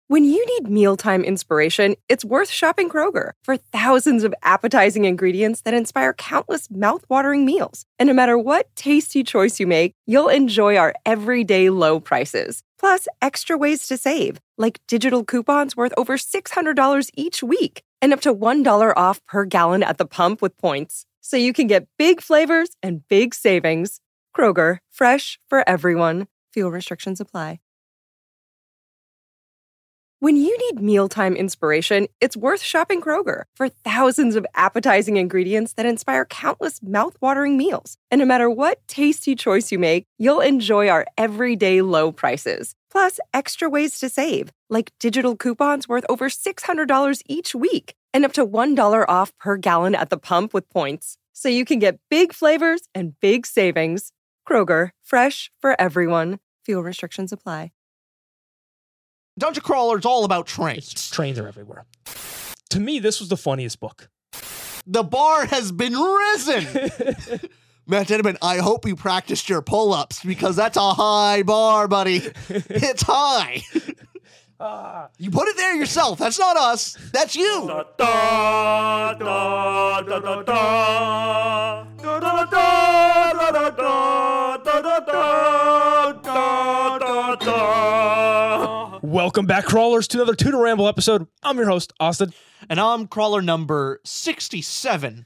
When you need mealtime inspiration, it's worth shopping Kroger for thousands of appetizing ingredients that inspire countless mouth-watering meals. And no matter what tasty choice you make, you'll enjoy our everyday low prices. Plus, extra ways to save, like digital coupons worth over $600 each week and up to $1 off per gallon at the pump with points. So you can get big flavors and big savings. Kroger, fresh for everyone. Fuel restrictions apply. When you need mealtime inspiration, it's worth shopping Kroger for thousands of appetizing ingredients that inspire countless mouth-watering meals. And no matter what tasty choice you make, you'll enjoy our everyday low prices. Plus, extra ways to save, like digital coupons worth over $600 each week and up to $1 off per gallon at the pump with points. So you can get big flavors and big savings. Kroger, fresh for everyone. Fuel restrictions apply. Dungeon Crawler is all about trains. Trains are everywhere. To me, this was the funniest book. The bar has been risen. Matt Denneman, I hope you practiced your pull-ups because that's a high bar, buddy. It's high. You put it there yourself. That's not us. That's you. Welcome back, Crawlers, to another Tutor Ramble episode. I'm your host, Austin. And I'm Crawler number 67.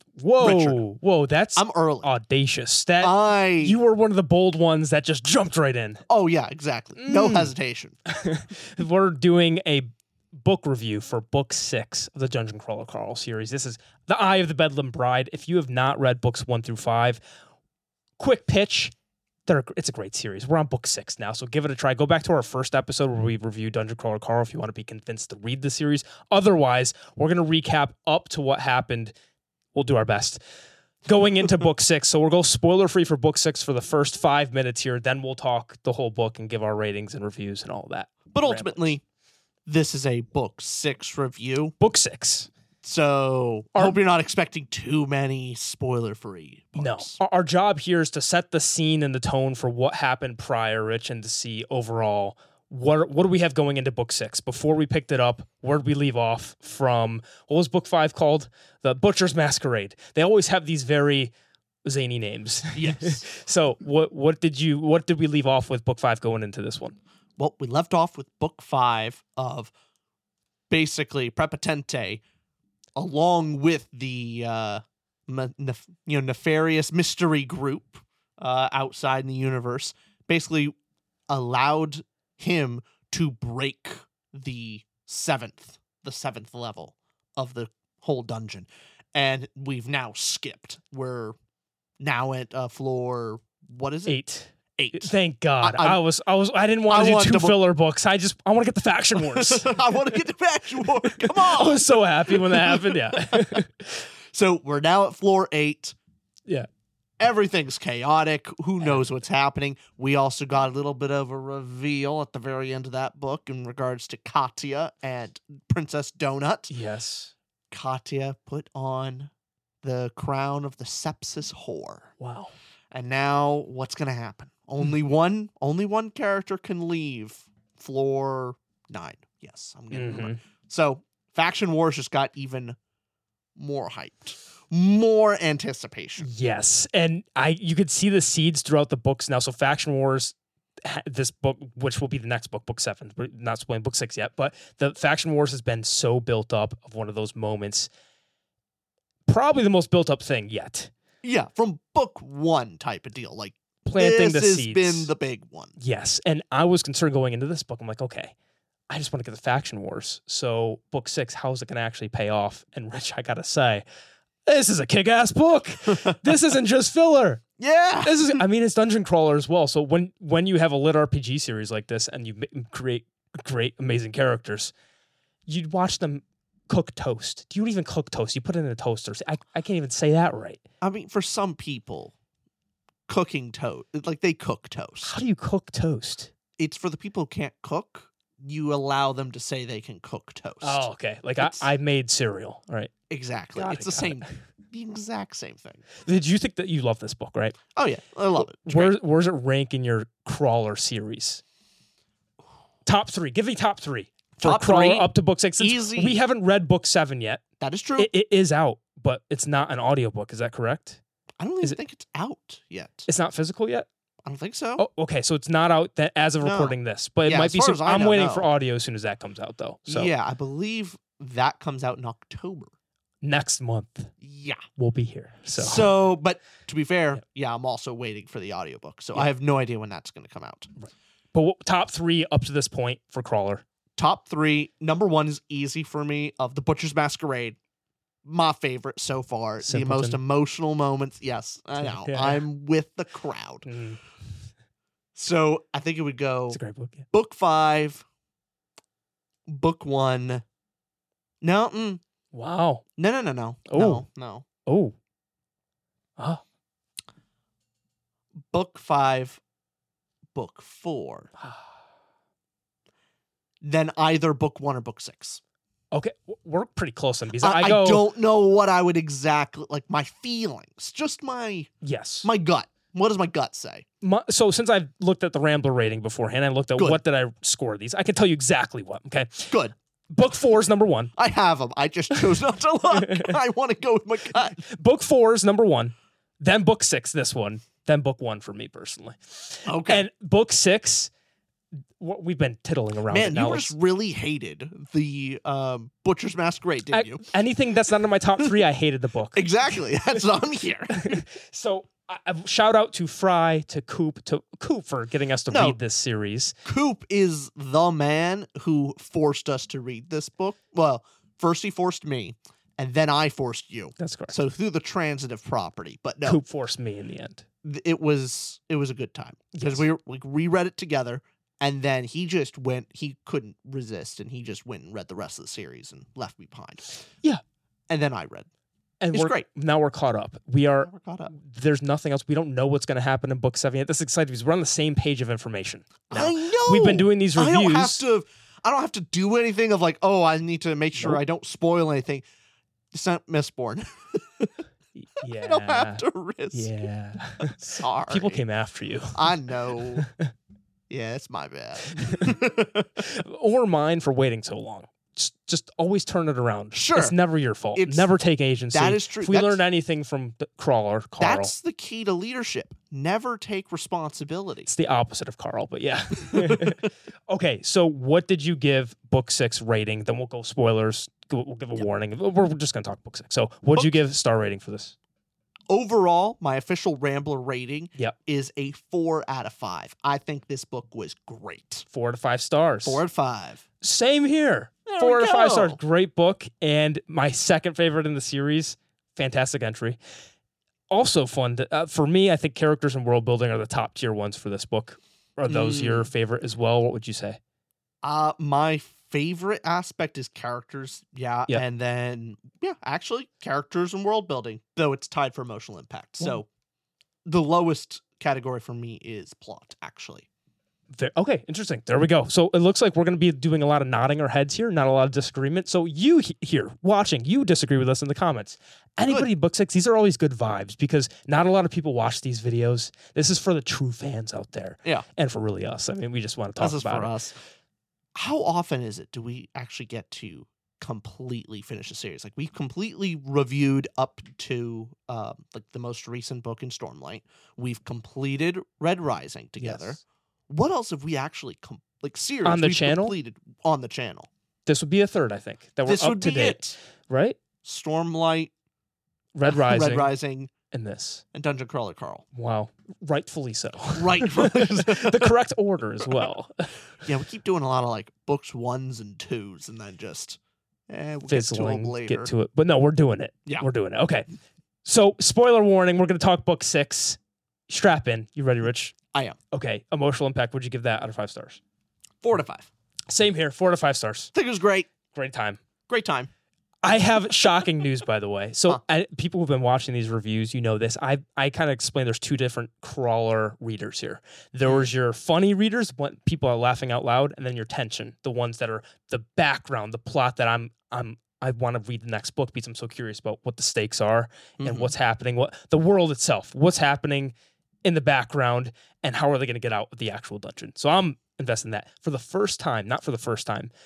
Whoa, I'm early. Audacious. You were one of the bold ones that just jumped right in. Oh, yeah, exactly. No hesitation. We're doing a book review for book 6 of the Dungeon Crawler Carl series. This is The Eye of the Bedlam Bride. If you have not read books 1 through 5, quick pitch. It's a great series. We're on book 6 now, so give it a try. Go back to our first episode where we reviewed Dungeon Crawler Carl if you want to be convinced to read the series. Otherwise, we're going to recap up to what happened. We'll do our best. Going into book 6, so we'll go spoiler-free for book 6 for the first 5 minutes here. Then we'll talk the whole book and give our ratings and reviews and all that. But ultimately, this is a book 6 review. Book 6. So I hope you're not expecting too many spoiler-free books. No. Our job here is to set the scene and the tone for what happened prior, Rich, and to see overall what do we have going into book 6. Before we picked it up, where did we leave off from? What was book 5 called? The Butcher's Masquerade. They always have these very zany names. Yes. So what did we leave off with book 5 going into this one? Well, we left off with book 5 of basically Prepotente, along with the nefarious mystery group outside in the universe, basically allowed him to break the seventh level of the whole dungeon. And we've now skipped. We're now at floor, what is it? 8. Thank God. I didn't want to do 2 filler books. I want to get the Faction Wars. I want to get the Faction Wars. Come on. I was so happy when that happened. Yeah. So we're now at floor 8. Yeah. Everything's chaotic. Who knows what's happening? We also got a little bit of a reveal at the very end of that book in regards to Katya and Princess Donut. Yes. Katya put on the crown of the sepsis whore. Wow. And now what's going to happen? Only one character can leave floor 9. Yes, I'm getting it. So Faction Wars just got even more hyped. More anticipation. Yes. And you could see the seeds throughout the books now. So Faction Wars, this book, which will be the next book, book 7. We're not spoiling book 6 yet, but the Faction Wars has been so built up of one of those moments. Probably the most built up thing yet. Yeah, from book 1 type of deal. Like, planting the seeds. This has been the big one. Yes. And I was concerned going into this book. I'm like, okay, I just want to get the Faction Wars. So book 6, how is it going to actually pay off? And Rich, I got to say, this is a kick-ass book. This isn't just filler. Yeah. It's Dungeon Crawler as well. So when you have a lit RPG series like this and you create great, amazing characters, you'd watch them cook toast. Do you even cook toast? You put it in a toaster. I can't even say that right. I mean, for some people, cooking toast, like they cook toast. How do you cook toast? It's for the people who can't cook. You allow them to say they can cook toast. Oh, okay. Like I made cereal, right? Exactly. It's the exact same thing. Did you think that you love this book, right? Oh, yeah. I love it. Where's it rank in your Crawler series? Top 3. Give me top 3. for Top Crawler 3, up to book 6. Since easy. we haven't read book 7 yet. That is true. It is out, but it's not an audiobook. Is that correct? I don't even think it's out yet. It's not physical yet? I don't think so. Oh, okay. So it's not out as of No. recording this, but it Yeah, might as be far soon. as I I'm know, waiting no. for audio as soon as that comes out, though. So Yeah, I believe that comes out in October. next month Yeah. we'll be here. So, But to be fair, yeah, I'm also waiting for the audiobook. So I have no idea when that's going to come out. but top 3 up to this point for Crawler. Top 3, number 1 is easy for me, of The Butcher's Masquerade. My favorite so far. Simpleton. The most emotional moments. Yes, I know. Yeah. I'm with the crowd. So I think it would go It's a great book. Yeah. book 5, book 1. No, Wow. no. Oh. No. Oh. Ah. Book 5, book 4. Then either book 1 or book 6. Okay, we're pretty close on these. I go. don't know what I would exactly like. My feelings, just my Yes. gut. What does my gut say? So since I've looked at the Rambler rating beforehand, I looked at Good. what did I score these. I can tell you exactly what. Okay. Good. Book 4 is number 1. I have them. I just chose not to look. I want to go with my gut. Book 4 is number 1. Then book 6, this one. Then book 1 for me personally. Okay. And book 6, we've been tittling around it Man, now. you just really hated the Butcher's Masquerade, didn't you? Anything that's not in my top 3, I hated the book. Exactly. That's what I'm here. So I shout out to Fry, to Coop for getting us to No. read this series. Coop is the man who forced us to read this book. Well, first he forced me, and then I forced you. That's correct. So through the transitive property. But no, Coop forced me in the end. it was a good time because Yes. we reread it together, and then he couldn't resist, and he just went and read the rest of the series and left me behind. Yeah. And then I read. And It's great. Now we're caught up. We're caught up. There's nothing else. We don't know what's going to happen in book 7 yet. This is exciting because we're on the same page of information. Now. I know. We've been doing these reviews. I don't have to do anything of like, oh, I need to make sure I don't spoil anything. It's not Mistborn. Yeah. I don't have to risk. Yeah. Sorry. People came after you. I know. Yeah, it's my bad. Or mine for waiting so long. Just always turn it around. Sure. It's never your fault. It's- Never take agency. that is true. If we learned anything from the Carl. That's the key to leadership. Never take responsibility. It's the opposite of Carl, but yeah. Okay, so what did you give book 6 rating? Then we'll go spoilers. We'll give a warning. We're just going to talk book 6. So what did you give star rating for this? Overall, my official Rambler rating Yep. is a 4 out of 5. I think this book was great. 4 to 5 stars. 4 out of 5. Same here. There 4 we to 5 go. stars. Great book. And my second favorite in the series. Fantastic entry. Also fun. For me, I think characters and world building are the top tier ones for this book. Are those your favorite as well? What would you say? My favorite aspect is characters. Yeah. Yep. And then, actually, characters and world building, though it's tied for emotional impact. So the lowest category for me is plot, actually. Okay, interesting. There we go. So it looks like we're going to be doing a lot of nodding our heads here, not a lot of disagreement. So you here watching, you disagree with us in the comments. Anybody book 6, these are always good vibes because not a lot of people watch these videos. This is for the true fans out there. Yeah. And for really us. I mean, we just want to talk This is about for it. us. How often is it do we actually get to completely finish a series? Like we've completely reviewed up to like the most recent book in Stormlight. We've completed Red Rising together. Yes. What else have we actually series On the we've channel? completed on the channel? This would be a third, I think, that we're This up would to be date. it. Right? Stormlight, Red Rising, Red Rising, and this. and Dungeon Crawler Carl. Wow. Rightfully so. Right. The correct order as well. Yeah, we keep doing a lot of like books 1s and 2s, and then just we'll Fizzling, get to them later. get to it. But no, we're doing it. Yeah. We're doing it. Okay. So, spoiler warning, we're going to talk book 6. Strap in. You ready, Rich? I am. Okay. Emotional impact. Would you give that out of 5 stars? 4 to 5. Same here. 4 to 5 stars. I think it was great. Great time. Great time. I have shocking news, by the way. So, people who've been watching these reviews, you know this. I kind of explained there's 2 different Crawler readers here. There was your funny readers, when people are laughing out loud, and then your tension, the ones that are the background, the plot that I want to read the next book because I'm so curious about what the stakes are and what's happening, what the world itself, what's happening in the background, and how are they going to get out of the actual dungeon. So I'm investing in that. For the first time, not for the first time,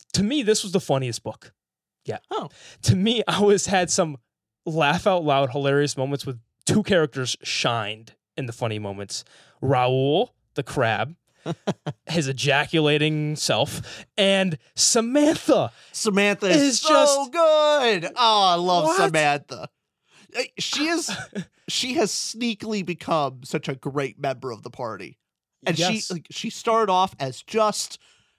To me, this was the funniest book. Yeah. Oh. To me, I always had some laugh out loud, hilarious moments with two characters shined in the funny moments. Raoul, the crab, his ejaculating self, and Samantha. Samantha is so just good. Oh, I love What? Samantha. She has sneakily become such a great member of the party. And Yes. she started off as just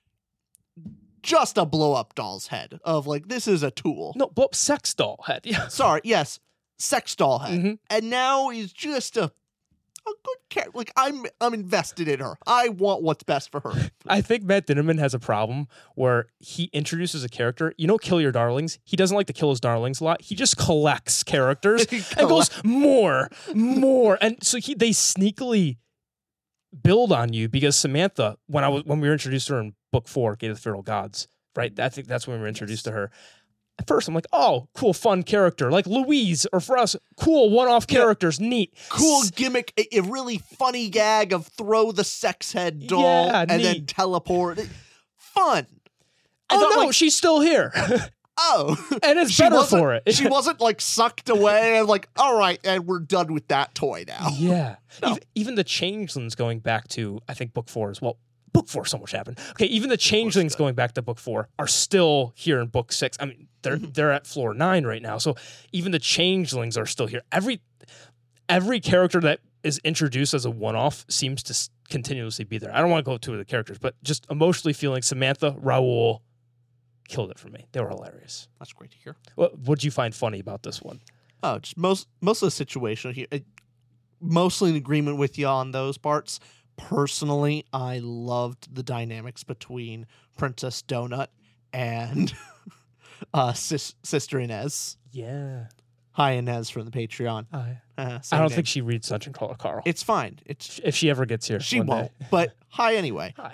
a blow up doll's head of like, this is a tool. No, blow up sex doll head. Yeah. Sorry, yes, sex doll head. Mhm. And now he's just a good character. Like, I'm invested in her. I want what's best for her. I think Matt Dinnerman has a problem where he introduces a character. You know, Kill Your Darlings? He doesn't like to kill his darlings a lot. He just collects characters and goes more. And so they sneakily build on you because Samantha, when we were introduced to her in book 4, Gate of the Feral Gods, right? I think that's when we were introduced to her. At first, I'm like, oh, cool, fun character. Like Louise, or for us, cool one-off characters, neat. Cool gimmick, a really funny gag of throw the sex head doll Yeah, and then neat. teleport. Fun. I Oh, thought, no, like, she's still here. oh. And it's She better wasn't- for it. She wasn't like sucked away and like, all right, and we're done with that toy now. Yeah. No. Even the changelings going back to, I think, book 4 as well. Book 4, so much happened. Okay, even the changelings good. going back to book 4 are still here in book 6. I mean, they're at floor 9 right now. So even the changelings are still here. Every character that is introduced as a one-off seems to continuously be there. I don't want to go to the characters, but just emotionally feeling Samantha, Raoul killed it for me. They were hilarious. That's great to hear. What did you find funny about this one? Oh, just most of the situation here, mostly in agreement with you on those parts. Personally, I loved the dynamics between Princess Donut and Sister Inez. Yeah. Hi, Inez from the Patreon. I Same don't name. think she reads Dungeon Crawler Carl. It's fine. It's If she ever gets here. she one won't. day. But hi anyway. Hi.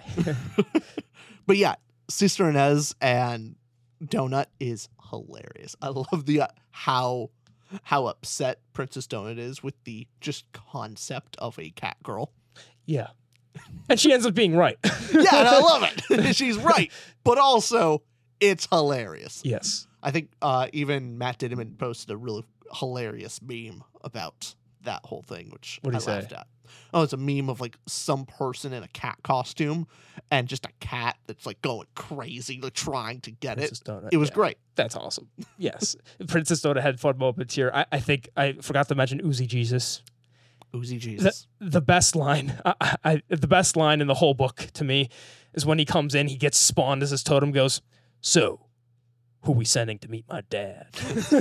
But yeah, Sister Inez and Donut is hilarious. I love the how upset Princess Donut is with the just concept of a cat girl. Yeah. And she ends up being right. Yeah, and I love it. She's right, but also it's hilarious. Yes. I think even Matt Dinnerman posted a really hilarious meme about that whole thing, which What'd I he say? laughed at. Oh, it's a meme of like some person in a cat costume and just a cat that's like going crazy, like trying to get Princess it. Donut. It was Yeah. great. That's awesome. Yes. Princess Donut had fun moments here. I think I forgot to mention Uzi Jesus. Oozy Jesus. The best line, the best line in the whole book to me is when he comes in, he gets spawned as his totem, goes, "So, who we sending to meet my dad?"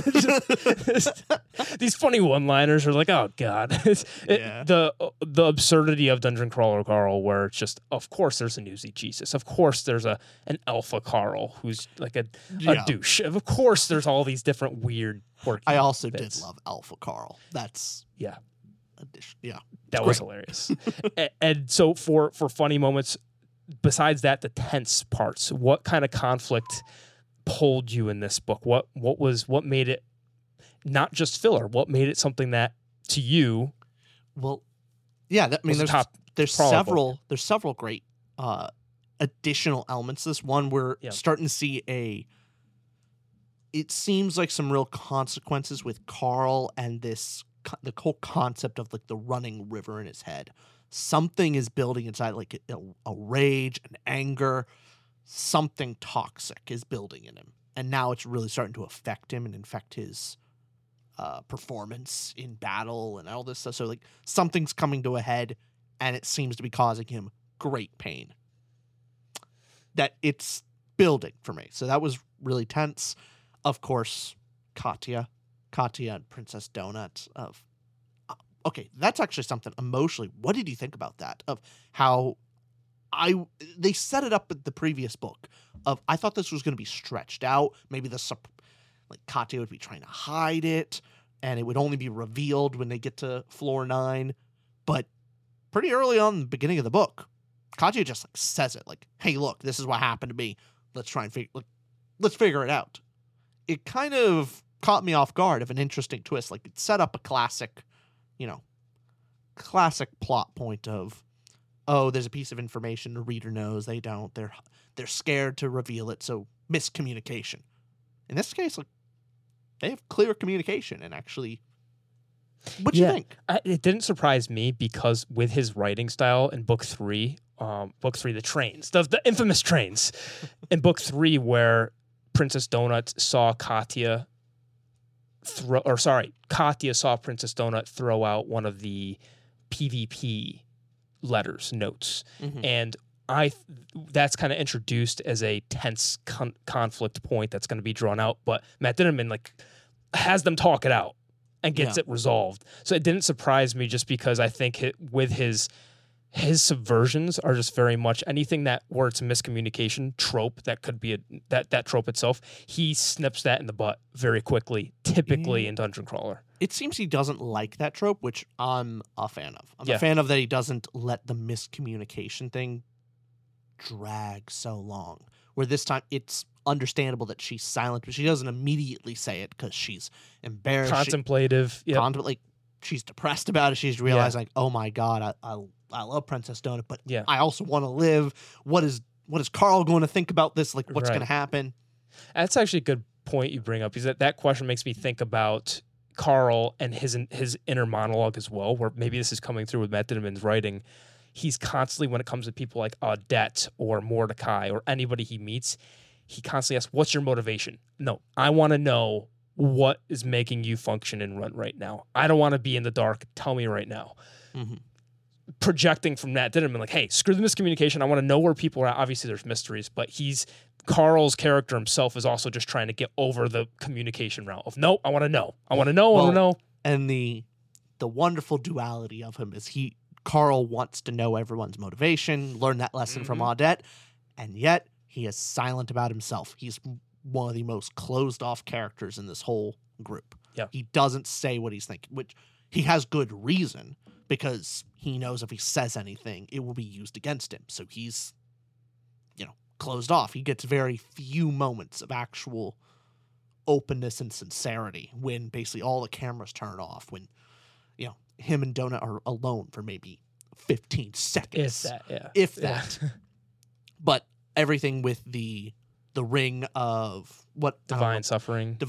These funny one-liners are like, oh god. Yeah. The absurdity of Dungeon Crawler Carl, where it's just, of course there's an Uzi Jesus, of course there's an Alpha Carl who's like a Yeah. douche, of course there's all these different weird quirky I also bits. did love Alpha Carl. That's Yeah. addition. Yeah. That It's was great. hilarious. And so for funny moments, besides that, the tense parts, what kind of conflict pulled you in this book? What made it not just filler? What made it something that to you Well, yeah, I mean, was a there's top crawler book? several great additional elements. This one we're Yeah. starting to see it seems like some real consequences with Carl and the whole concept of like the running river in his head. Something is building inside, like a rage, an anger, something toxic is building in him, and now it's really starting to affect him and infect his performance in battle and all this stuff. So like something's coming to a head, and it seems to be causing him great pain. That it's building for me. So that was really tense. Of course, Katya and Princess Donut. Okay, that's actually something emotionally. What did you think about that? Of how they set it up at the previous book. Of I thought this was going to be stretched out. Maybe like Katya would be trying to hide it, and it would only be revealed when they get to floor 9. But pretty early on in the beginning of the book, Katya just like says it, like, "Hey, look, this is what happened to me. Let's try and let's figure it out." It kind of caught me off guard of an interesting twist. Like it set up a classic plot point of, oh, there's a piece of information the reader knows, they don't. They're scared to reveal it, so miscommunication. In this case, like, they have clear communication and actually. What do you think? It didn't surprise me because with his writing style in book 3, the trains, the infamous trains, in book 3 where Princess Donut saw Katya saw Princess Donut throw out one of the PvP notes, and that's kind of introduced as a tense conflict point that's going to be drawn out, but Matt Dinterman like has them talk it out and gets it resolved. So it didn't surprise me just because I think with his subversions are just very much anything that where it's a miscommunication trope that could be that trope itself. He snips that in the butt very quickly, typically in Dungeon Crawler. It seems he doesn't like that trope, which I'm a fan of. I'm a fan of that he doesn't let the miscommunication thing drag so long. Where this time it's understandable that she's silent, but she doesn't immediately say it because she's embarrassed. Contemplative. She's depressed about it. She's realizing, like, oh my God, I love Princess Donut, but I also want to live. What is Carl going to think about this? Like, what's going to happen? That's actually a good point you bring up. Is that question makes me think about Carl and his inner monologue as well, where maybe this is coming through with Matt Dinterman's writing. He's constantly, when it comes to people like Odette or Mordecai or anybody he meets, he constantly asks, what's your motivation? No, I want to know what is making you function and run right now. I don't want to be in the dark. Tell me right now. Projecting from Matt Dinterman, like, hey, screw the miscommunication. I want to know where people are at. Obviously, there's mysteries, but Carl's character himself is also just trying to get over the communication route of, no, I want to know. I want to know. And the wonderful duality of him is Carl wants to know everyone's motivation, learn that lesson from Odette, and yet he is silent about himself. He's one of the most closed off characters in this whole group. Yeah. He doesn't say what he's thinking, which he has good reason because he knows if he says anything, it will be used against him. So he's, closed off. He gets very few moments of actual openness and sincerity when basically all the cameras turn off, when, him and Donut are alone for maybe 15 seconds. If that. But everything with the ring of Divine Suffering.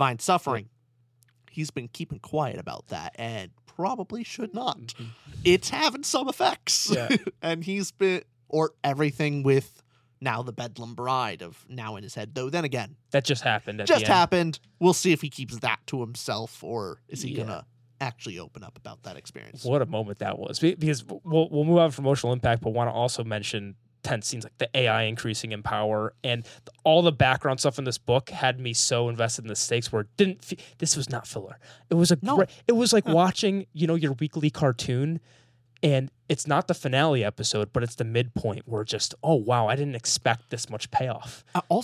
He's been keeping quiet about that and probably should not. It's having some effects. And everything with now the Bedlam Bride of now in his head, though then again. That just happened. Happened. We'll see if he keeps that to himself or is he going to actually open up about that experience. What a moment that was. Because we'll move on from emotional impact, but want to also mention tense scenes like the AI increasing in power and all the background stuff in this book had me so invested in the stakes where it didn't this was not filler. It was it was like watching, your weekly cartoon and it's not the finale episode, but it's the midpoint where just, oh wow, I didn't expect this much payoff.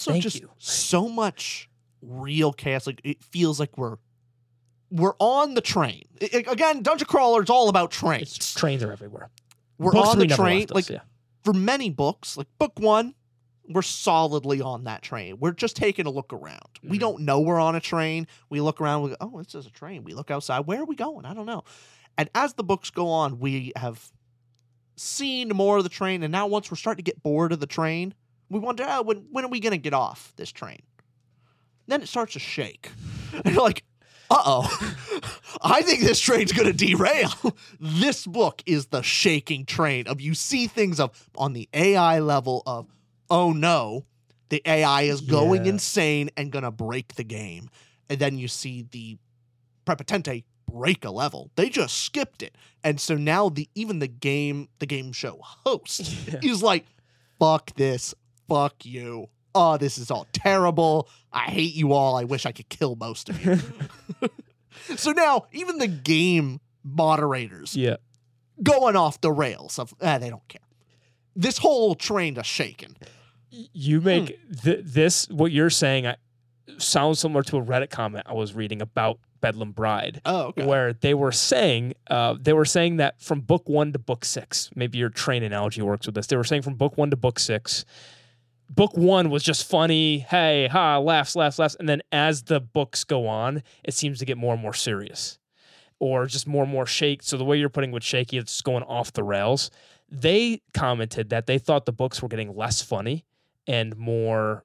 So much real chaos. Like it feels like we're on the train. Again, Dungeon Crawler is all about trains. Trains are everywhere. We're Book on the train. For many books, like book 1, we're solidly on that train. We're just taking a look around. We don't know we're on a train. We look around. We go, oh, this is a train. We look outside. Where are we going? I don't know. And as the books go on, we have seen more of the train. And now once we're starting to get bored of the train, we wonder, when are we going to get off this train? Then it starts to shake. And you're like, uh-oh, I think this train's going to derail. This book is the shaking train of you see things on the AI level of, oh no, the AI is going insane and going to break the game. And then you see the Prepotente break a level. They just skipped it. And so now even the game show host is like, fuck this, fuck you. Oh, this is all terrible. I hate you all. I wish I could kill most of you. So now, even the game moderators going off the rails of, they don't care. This whole train is shaking. You make this, what you're saying, sounds similar to a Reddit comment I was reading about Bedlam Bride. Oh, okay. Where they were saying that from book 1 to book 6, maybe your train analogy works with this. They were saying from book 1 to book 6, book 1 was just funny, hey, ha, laughs. And then as the books go on, it seems to get more and more serious or just more and more shake. So the way you're putting with shaky, it's just going off the rails. They commented that they thought the books were getting less funny and more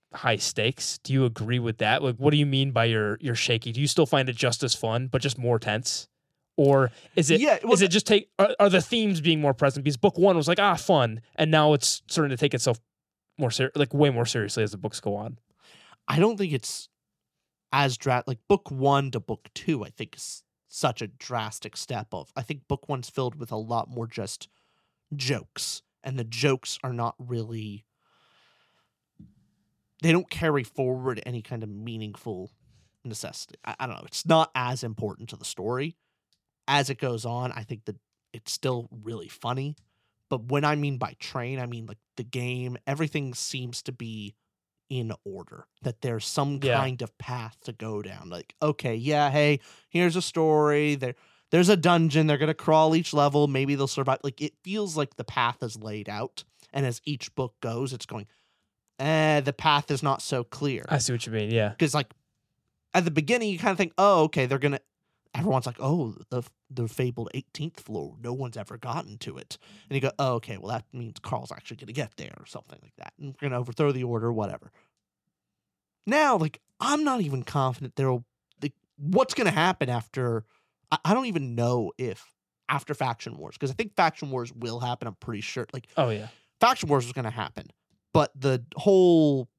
high stakes. Do you agree with that? Like, what do you mean by your shaky? Do you still find it just as fun, but just more tense? Or is it is it just are the themes being more present? Because book 1 was like, fun, and now it's starting to take itself more way more seriously as the books go on. I don't think it's as like book 1 to book 2, I think is such a drastic step of. I think book 1's filled with a lot more just jokes, and the jokes are not really, they don't carry forward any kind of meaningful necessity. I don't know. It's not as important to the story. As it goes on, I think that it's still really funny. But when I mean by train, I mean like the game, everything seems to be in order. That there's some kind of path to go down. Like, okay, hey, here's a story. There's a dungeon. They're going to crawl each level. Maybe they'll survive. Like, it feels like the path is laid out. And as each book goes, it's going, the path is not so clear. I see what you mean, yeah. Because, like, at the beginning, you kind of think, oh, okay, they're going to, everyone's like, oh, the fabled 18th floor, no one's ever gotten to it. And you go, oh, okay, well, that means Carl's actually going to get there or something like that. And we're going to overthrow the order, whatever. Now, like, I'm not even confident what's going to happen after, I don't even know if after Faction Wars, because I think Faction Wars will happen, I'm pretty sure. Like, oh, yeah. Faction Wars is going to happen. But the whole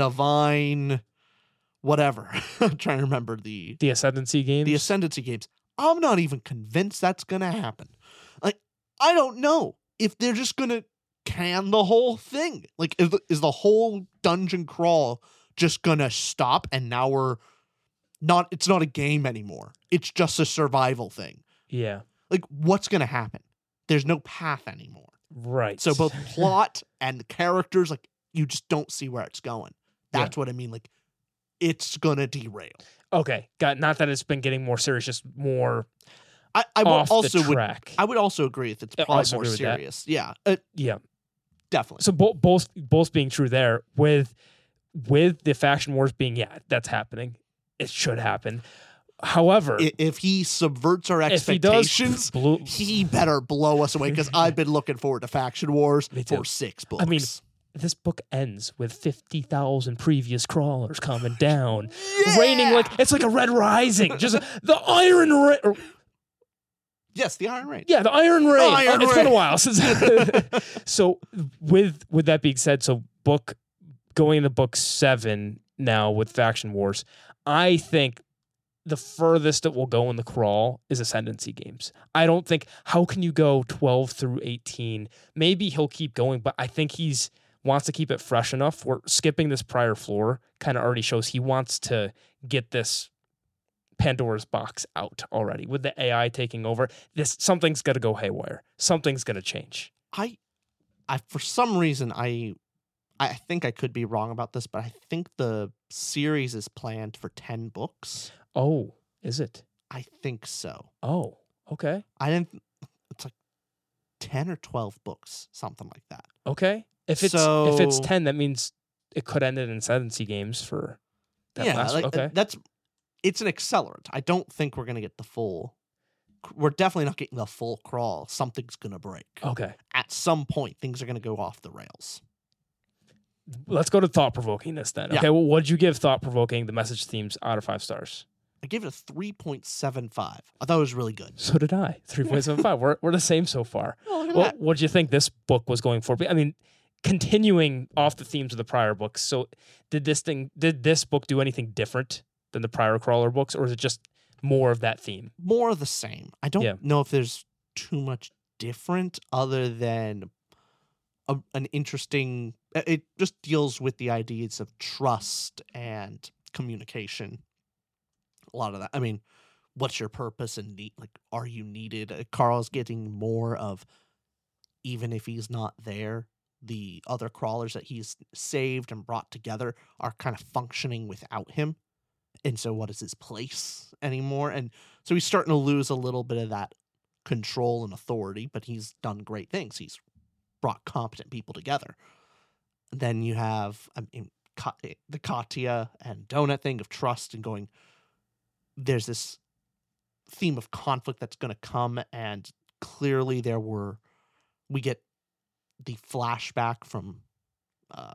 divine whatever, I'm trying to remember the Ascendancy games. The Ascendancy games. I'm not even convinced that's going to happen. Like, I don't know if they're just going to can the whole thing. Like, is the whole dungeon crawl just going to stop and now it's not a game anymore. It's just a survival thing. Yeah. Like, what's going to happen? There's no path anymore. Right. So both plot and the characters, like, you just don't see where it's going. That's what I mean. Like, it's gonna derail. Okay, not that it's been getting more serious, just more. I off also the track. I would also agree that it's probably more serious. Yeah, yeah, definitely. So both being true there with the Faction Wars being that's happening. It should happen. However, if he subverts our expectations, he better blow us away, because I've been looking forward to Faction Wars for 6 books. I mean, this book ends with 50,000 previous crawlers coming down, raining like it's like a Red Rising, just the Iron Rain. Yes, the Iron Rain. Yeah, the Iron Rain. It's been a while since. So with that being said, so going into book 7 now with Faction Wars, I think the furthest it will go in the crawl is Ascendancy games. I don't think, how can you go 12 through 18? Maybe he'll keep going, but I think he's wants to keep it fresh enough. We're skipping this prior floor kind of already shows he wants to get this Pandora's box out already. With the AI taking over, something's got to go haywire. Something's going to change. I for some reason, I think I could be wrong about this, but I think the series is planned for 10 books. Oh, is it? I think so. Oh, okay. It's like 10 or 12 books, something like that. Okay. If it's 10, that means it could end in Ascendancy games for that last. Like, okay. It's an accelerant. I don't think we're gonna get the full. We're definitely not getting the full crawl. Something's gonna break. Okay. At some point, things are gonna go off the rails. Let's go to thought-provokingness then. Yeah. Okay, well, what'd you give thought-provoking the message themes out of 5 stars? I gave it a 3.75. I thought it was really good. So did I. 3.75. We're the same so far. Oh, look at that. What did you think this book was going for? I mean, continuing off the themes of the prior books. So did this book do anything different than the prior crawler books, or is it just more of that theme? More of the same. I don't know if there's too much different other than an interesting. It just deals with the ideas of trust and communication. A lot of that. I mean, what's your purpose and are you needed? Carl's getting more of, even if he's not there, the other crawlers that he's saved and brought together are kind of functioning without him. And so what is his place anymore? And so he's starting to lose a little bit of that control and authority, but he's done great things. He's brought competent people together. Then you have the Katya and Donut thing of trust and going, there's this theme of conflict that's going to come, and clearly we get the flashback from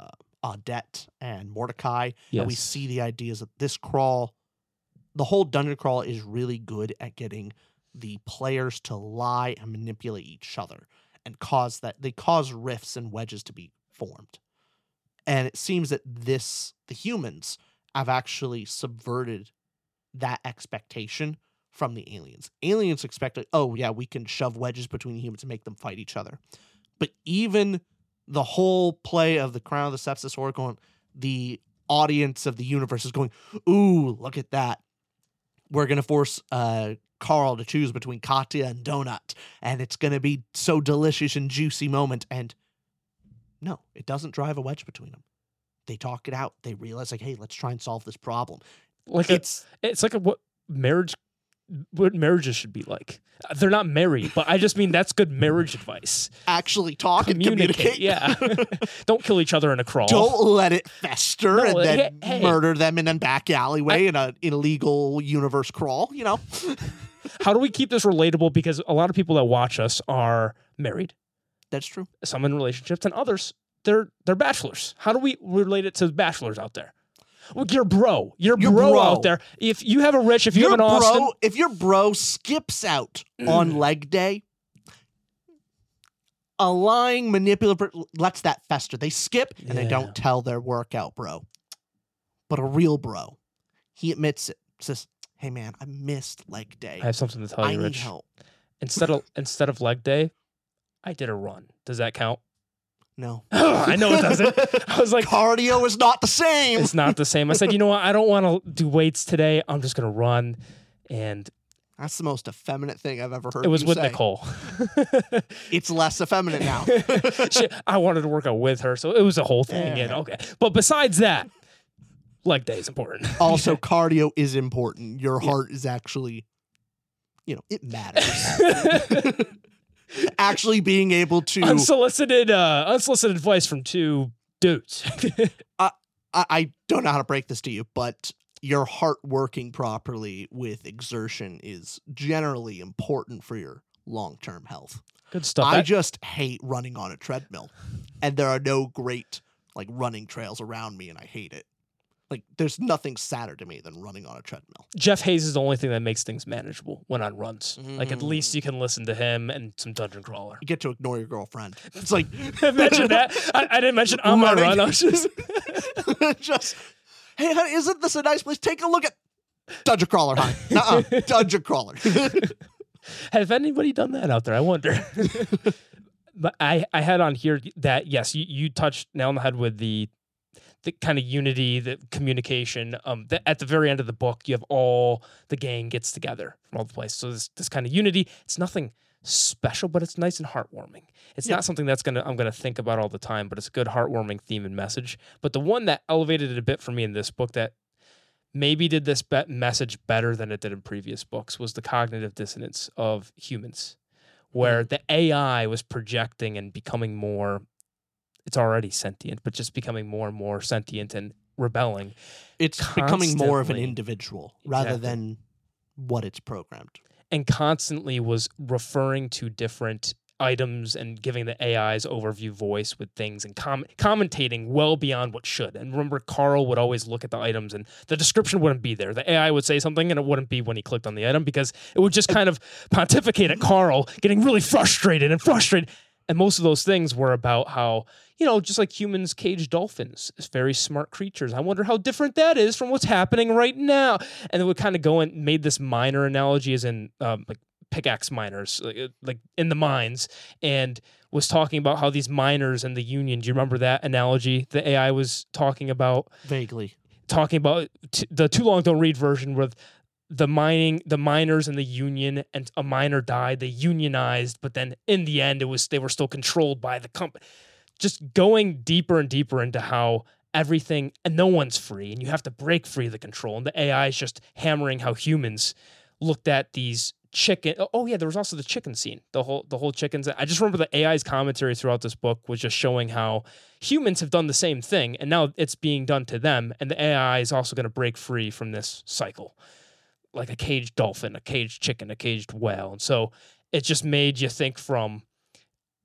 Audette and Mordecai, and we Yes. see the ideas of this crawl. The whole dungeon crawl is really good at getting the players to lie and manipulate each other and cause rifts and wedges to be formed. And it seems that the humans have actually subverted that expectation from the aliens. Aliens expected, oh yeah, we can shove wedges between humans and make them fight each other. But even the whole play of the Crown of the Sepsis Oracle, the audience of the universe is going, ooh, look at that. We're going to force Carl to choose between Katya and Donut, and it's going to be so delicious and juicy moment. And no, it doesn't drive a wedge between them. They talk it out. They realize, like, hey, let's try and solve this problem. Like it's like what marriages should be like. They're not married, but I just mean that's good marriage advice. Actually talk and communicate. Yeah. Don't kill each other in a crawl. Don't let it fester No, and then hey. murder them in a back alleyway in an illegal universe crawl, you know? How do we keep this relatable? Because a lot of people that watch us are married, That's true. some in relationships, and others, they're bachelors. How do we relate it to bachelors out there? Well, your bro out there. If you have a Rich, if you have an Austin. If your bro skips out on leg day, a lying manipulative lets that fester. They skip and they don't tell their workout bro. But a real bro, he admits it. Says, hey man, I missed leg day. I have something to tell you, I need Rich. help. Instead of leg day, I did a run. Does that count? No. I know it doesn't. I was like, cardio is not the same. It's not the same. I said, you know what? I don't want to do weights today. I'm just going to run. And that's the most effeminate thing I've ever heard. It was you with say. Nicole. It's less effeminate now. I wanted to work out with her, so it was a whole thing. Yeah. And okay. But besides that, leg day is important. Also, cardio is important. Your heart is actually, it matters. Actually being able to unsolicited advice from two dudes. I don't know how to break this to you, but your heart working properly with exertion is generally important for your long-term health. Good stuff. I just hate running on a treadmill, and there are no great running trails around me, and I hate it. There's nothing sadder to me than running on a treadmill. Jeff Hayes is the only thing that makes things manageable when on runs. At least you can listen to him and some Dungeon Crawler. You get to ignore your girlfriend. It's like... Mention that. I didn't mention on my run. I was just... Hey, honey, isn't this a nice place? Take a look at Dungeon Crawler, honey. Nuh-uh. Dungeon Crawler. Has anybody done that out there? I wonder. But I had on here that, yes, you touched nail on the head with the kind of unity, the communication. At the very end of the book, you have all the gang gets together from all the places. So this kind of unity, it's nothing special, but it's nice and heartwarming. It's not something I'm gonna think about all the time, but it's a good heartwarming theme and message. But the one that elevated it a bit for me in this book that maybe did this message better than it did in previous books was the cognitive dissonance of humans, where the AI was projecting and becoming more. It's already sentient, but just becoming more and more sentient and rebelling. It's becoming more of an Constantly. individual rather than what it's programmed. And constantly was referring to different items and giving the AI's overview voice with things and commentating well beyond what should. And remember, Carl would always look at the items and the description wouldn't be there. The AI would say something and it wouldn't be when he clicked on the item because it would just kind of pontificate at Carl, getting really frustrated. And most of those things were about how, just like humans cage dolphins as very smart creatures. I wonder how different that is from what's happening right now. And it would kind of go and made this miner analogy as in pickaxe miners, like in the mines, and was talking about how these miners in the union, do you remember that analogy the AI was talking about? Vaguely. Talking about the Too Long Don't Read version with the miners in the union, and a miner died, they unionized, but then in the end they were still controlled by the company. Just going deeper and deeper into how everything, and no one's free, and you have to break free of the control. And the AI is just hammering how humans looked at these chicken. Oh yeah, there was also the chicken scene. The whole chickens. I just remember the AI's commentary throughout this book was just showing how humans have done the same thing, and now it's being done to them. And the AI is also going to break free from this cycle, like a caged dolphin, a caged chicken, a caged whale. And so it just made you think from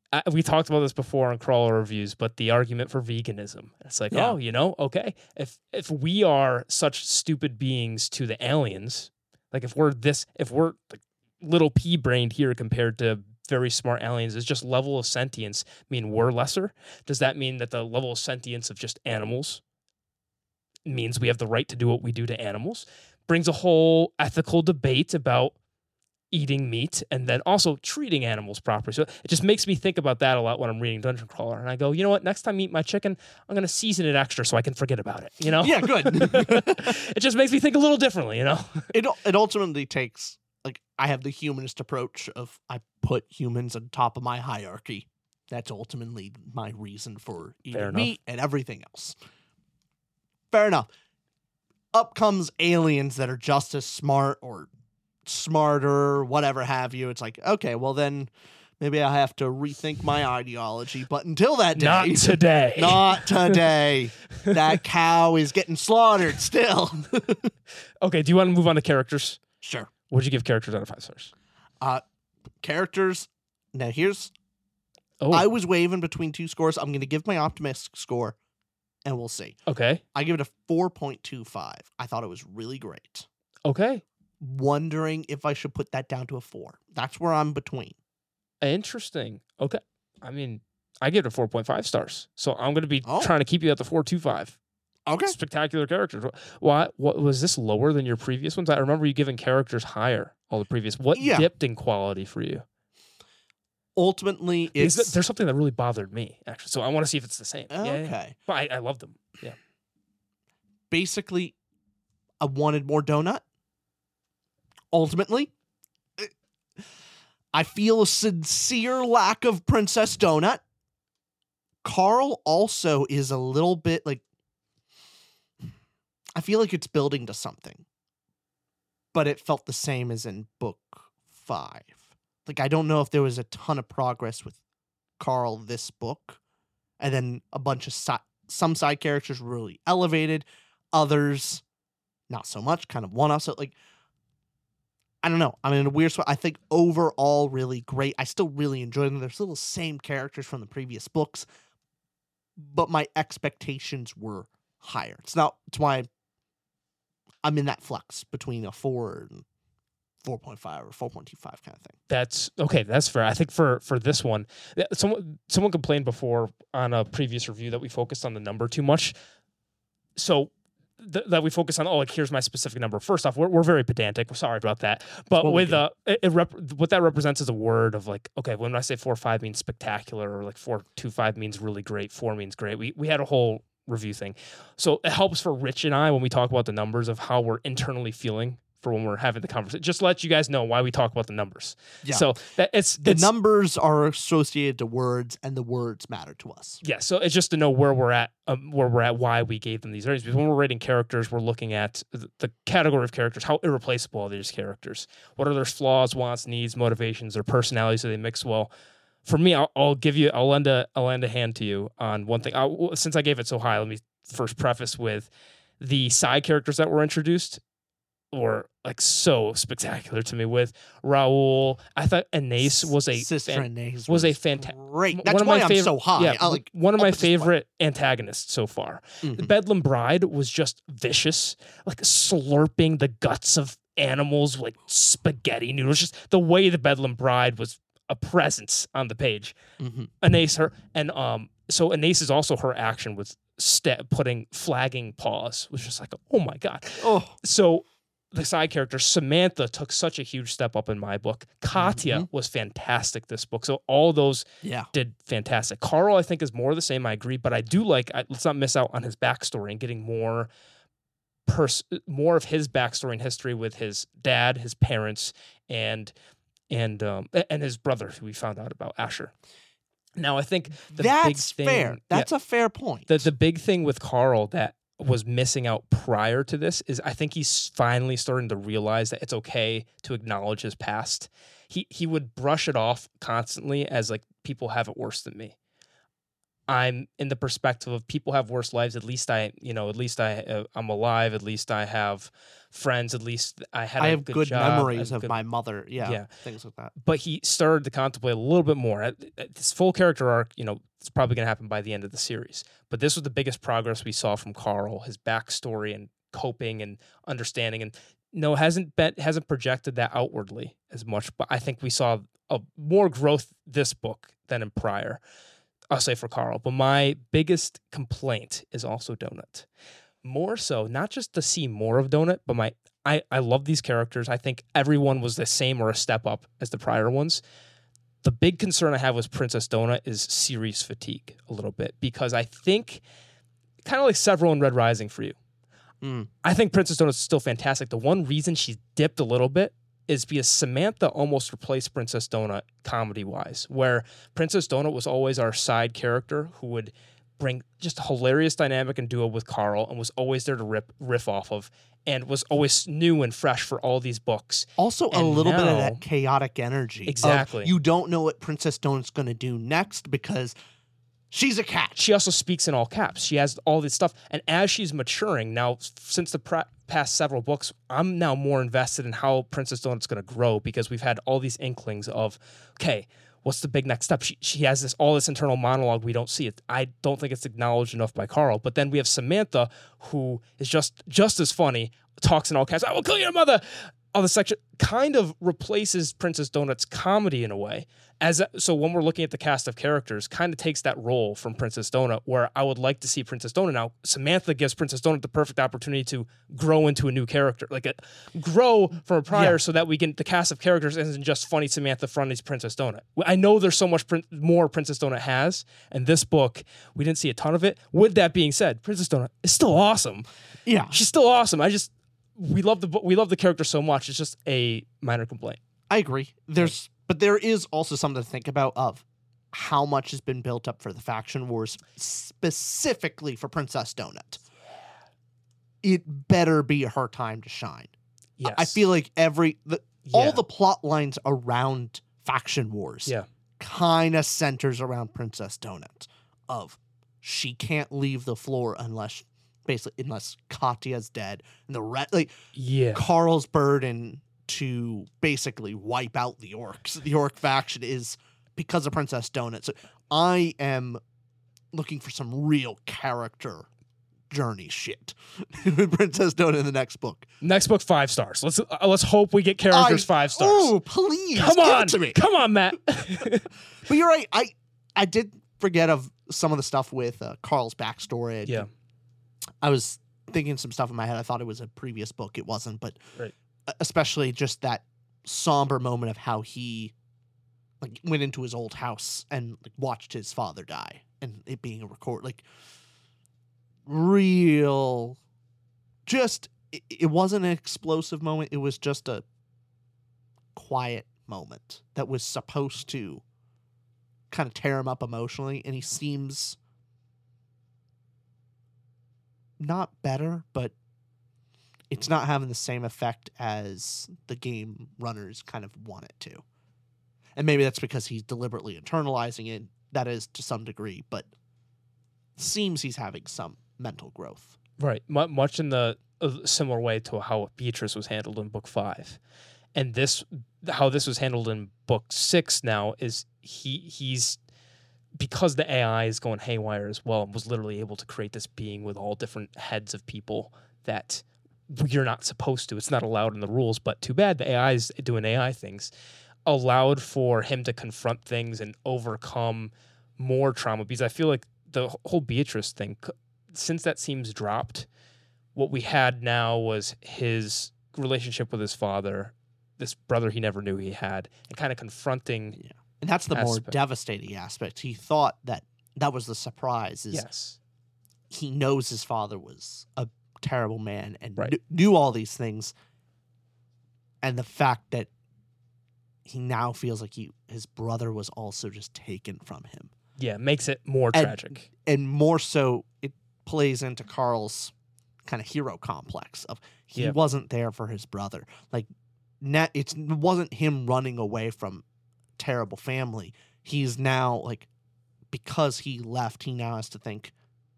we talked about this before on Crawler Reviews, but the argument for veganism. It's like, Yeah. okay, if we are such stupid beings to the aliens, like if we're like little pea-brained here compared to very smart aliens, is just level of sentience mean we're lesser? Does that mean that the level of sentience of just animals means we have the right to do what we do to animals? Brings a whole ethical debate about eating meat and then also treating animals properly. So it just makes me think about that a lot when I'm reading Dungeon Crawler. And I go, you know what? Next time I eat my chicken, I'm going to season it extra so I can forget about it. You know? Yeah, good. It just makes me think a little differently, you know? It ultimately takes, like, I have the humanist approach of I put humans on top of my hierarchy. That's ultimately my reason for eating meat and everything else. Fair enough. Up comes aliens that are just as smart or smarter, whatever have you. It's like, okay, well then maybe I have to rethink my ideology. But until that day, Not today. Not today. That cow is getting slaughtered still. Okay, do you want to move on to characters? Sure. What'd you give characters out of 5 stars? Characters. Now here's. Oh, I was waving between 2 scores. I'm going to give my optimistic score, and we'll see. okay. I give it a 4.25. I thought it was really great. Okay. Wondering if I should put that down to a 4. That's where I'm between. Interesting. Okay. I mean, I give it 4.5 stars. So I'm going to be Oh. trying to keep you at the 4.25. Okay. Spectacular characters. What was this lower than your previous ones? I remember you giving characters higher all the previous. What Yeah. dipped in quality for you? Ultimately, it's There's something that really bothered me, actually. So I want to see if it's the same. okay. Yeah. But I love them. Yeah. Basically, I wanted more donut. Ultimately, I feel a sincere lack of Princess Donut. Carl also is a little bit like, I feel like it's building to something, but it felt the same as in book 5. Like, I don't know if there was a ton of progress with Carl this book, and then a bunch of some side characters were really elevated, others not so much, kind of one-offs. Like, I don't know. I'm in a weird spot. I think overall really great. I still really enjoy them. They're still the same characters from the previous books, but my expectations were higher. It's why I'm in that flux between a 4 and 4.5 or 4.25 kind of thing. That's okay. That's fair. I think for this one, someone complained before on a previous review that we focused on the number too much. So that we focus on, like, here's my specific number. First off, we're very pedantic. We're sorry about that. But with what that represents is a word of, like, okay, when I say 4.5 means spectacular, or like 4.25 means really great, 4 means great. We had a whole review thing. So it helps for Rich and I when we talk about the numbers of how we're internally feeling for when we're having the conversation. Just to let you guys know why we talk about the numbers. Yeah. So that it's numbers are associated to words, and the words matter to us. Yeah, so it's just to know where we're at, why we gave them these ratings. Because when we're rating characters, we're looking at the category of characters, how irreplaceable are these characters? What are their flaws, wants, needs, motivations, their personalities? Do they mix well? For me, I'll lend a hand to you on one thing. Since I gave it so high, let me first preface with the side characters that were introduced were, like, so spectacular to me. With Raul, I thought Anais was a Anais was a fantastic. Great. That's why I'm so high. Yeah, one of my favorite antagonists so far. The Bedlam Bride was just vicious, like slurping the guts of animals like spaghetti noodles. Just the way the Bedlam Bride was a presence on the page. Anais, so Anais is also her action with putting flagging paws was just like, oh my god. Oh, so. The side character, Samantha, took such a huge step up in my book. Katya was fantastic this book. So all those did fantastic. Carl, I think, is more of the same. I agree. But I do let's not miss out on his backstory and getting more of his backstory and history with his dad, his parents, and his brother, who we found out about, Asher. Now, I think that's fair. That's a fair point. The big thing with Carl that was missing out prior to this is I think he's finally starting to realize that it's okay to acknowledge his past. He would brush it off constantly as, like, people have it worse than me. I'm in the perspective of people have worse lives. At least I'm alive. At least I have friends. At least I have good job. memories of my mother. Yeah, things like that. But he started to contemplate a little bit more. This full character arc, it's probably going to happen by the end of the series. But this was the biggest progress we saw from Carl, his backstory and coping and understanding. And hasn't projected that outwardly as much. But I think we saw more growth this book than in prior. I'll say for Carl. But my biggest complaint is also Donut. More so, not just to see more of Donut, but I love these characters. I think everyone was the same or a step up as the prior ones. The big concern I have with Princess Donut is series fatigue a little bit, because I think, kind of like Several in Red Rising for you, I think Princess Donut is still fantastic. The one reason she's dipped a little bit is because Samantha almost replaced Princess Donut comedy-wise, where Princess Donut was always our side character who would bring just a hilarious dynamic and duo with Carl and was always there to riff off of and was always new and fresh for all these books. Also, a little bit of that chaotic energy. Exactly. You don't know what Princess Donut's going to do next because she's a cat. She also speaks in all caps. She has all this stuff. And as she's maturing now, since the past several books, I'm now more invested in how Princess Donut's going to grow, because we've had all these inklings of, okay, what's the big next step? She has all this internal monologue we don't see. It. I don't think it's acknowledged enough by Carl. But then we have Samantha, who is just as funny, talks in all caps, I will kill your mother. All the section kind of replaces Princess Donut's comedy in a way. So when we're looking at the cast of characters, kind of takes that role from Princess Donut, where I would like to see Princess Donut now. Samantha gives Princess Donut the perfect opportunity to grow into a new character, grow from a prior, so that the cast of characters isn't just funny Samantha, funny Princess Donut. I know there's so much more Princess Donut has, and this book, we didn't see a ton of it. With that being said, Princess Donut is still awesome. Yeah. She's still awesome. We love the character so much. It's just a minor complaint. I agree. But there is also something to think about of how much has been built up for the faction wars, specifically for Princess Donut. It better be her time to shine. Yes. I feel like all the plot lines around faction wars kind of centers around Princess Donut. Of she can't leave the floor unless Katya's dead, and Carl's burden to basically wipe out the orcs. The orc faction is because of Princess Donut. So I am looking for some real character journey shit with Princess Donut in the next book. Next book, 5 stars. Let's hope we get characters 5 stars. Oh, please. Come on, Matt. But you're right. I did forget of some of the stuff with Carl's backstory. I was thinking some stuff in my head. I thought it was a previous book. It wasn't, but especially just that somber moment of how he went into his old house and watched his father die, and it being a record, real. Just it wasn't an explosive moment. It was just a quiet moment that was supposed to kind of tear him up emotionally, and he seems not better, but it's not having the same effect as the game runners kind of want it to. And maybe that's because he's deliberately internalizing it. That is to some degree, but seems he's having some mental growth. Right. Much in the similar way to how Beatrice was handled in book 5. And how this was handled in book 6 now is he's because the AI is going haywire as well, and was literally able to create this being with all different heads of people that you're not supposed to. It's not allowed in the rules, but too bad the AI is doing AI things. Allowed for him to confront things and overcome more trauma, because I feel like the whole Beatrice thing, since that seems dropped, what we had now was his relationship with his father, this brother he never knew he had, and kind of confronting. Yeah. And that's the more devastating aspect. He thought that was the surprise. He knows his father was a terrible man and knew all these things. And the fact that he now feels like his brother was also just taken from him. Yeah, makes it more tragic. And more so, it plays into Carl's kind of hero complex of he wasn't there for his brother. It wasn't him running away from terrible family. He's now because he left, he now has to think,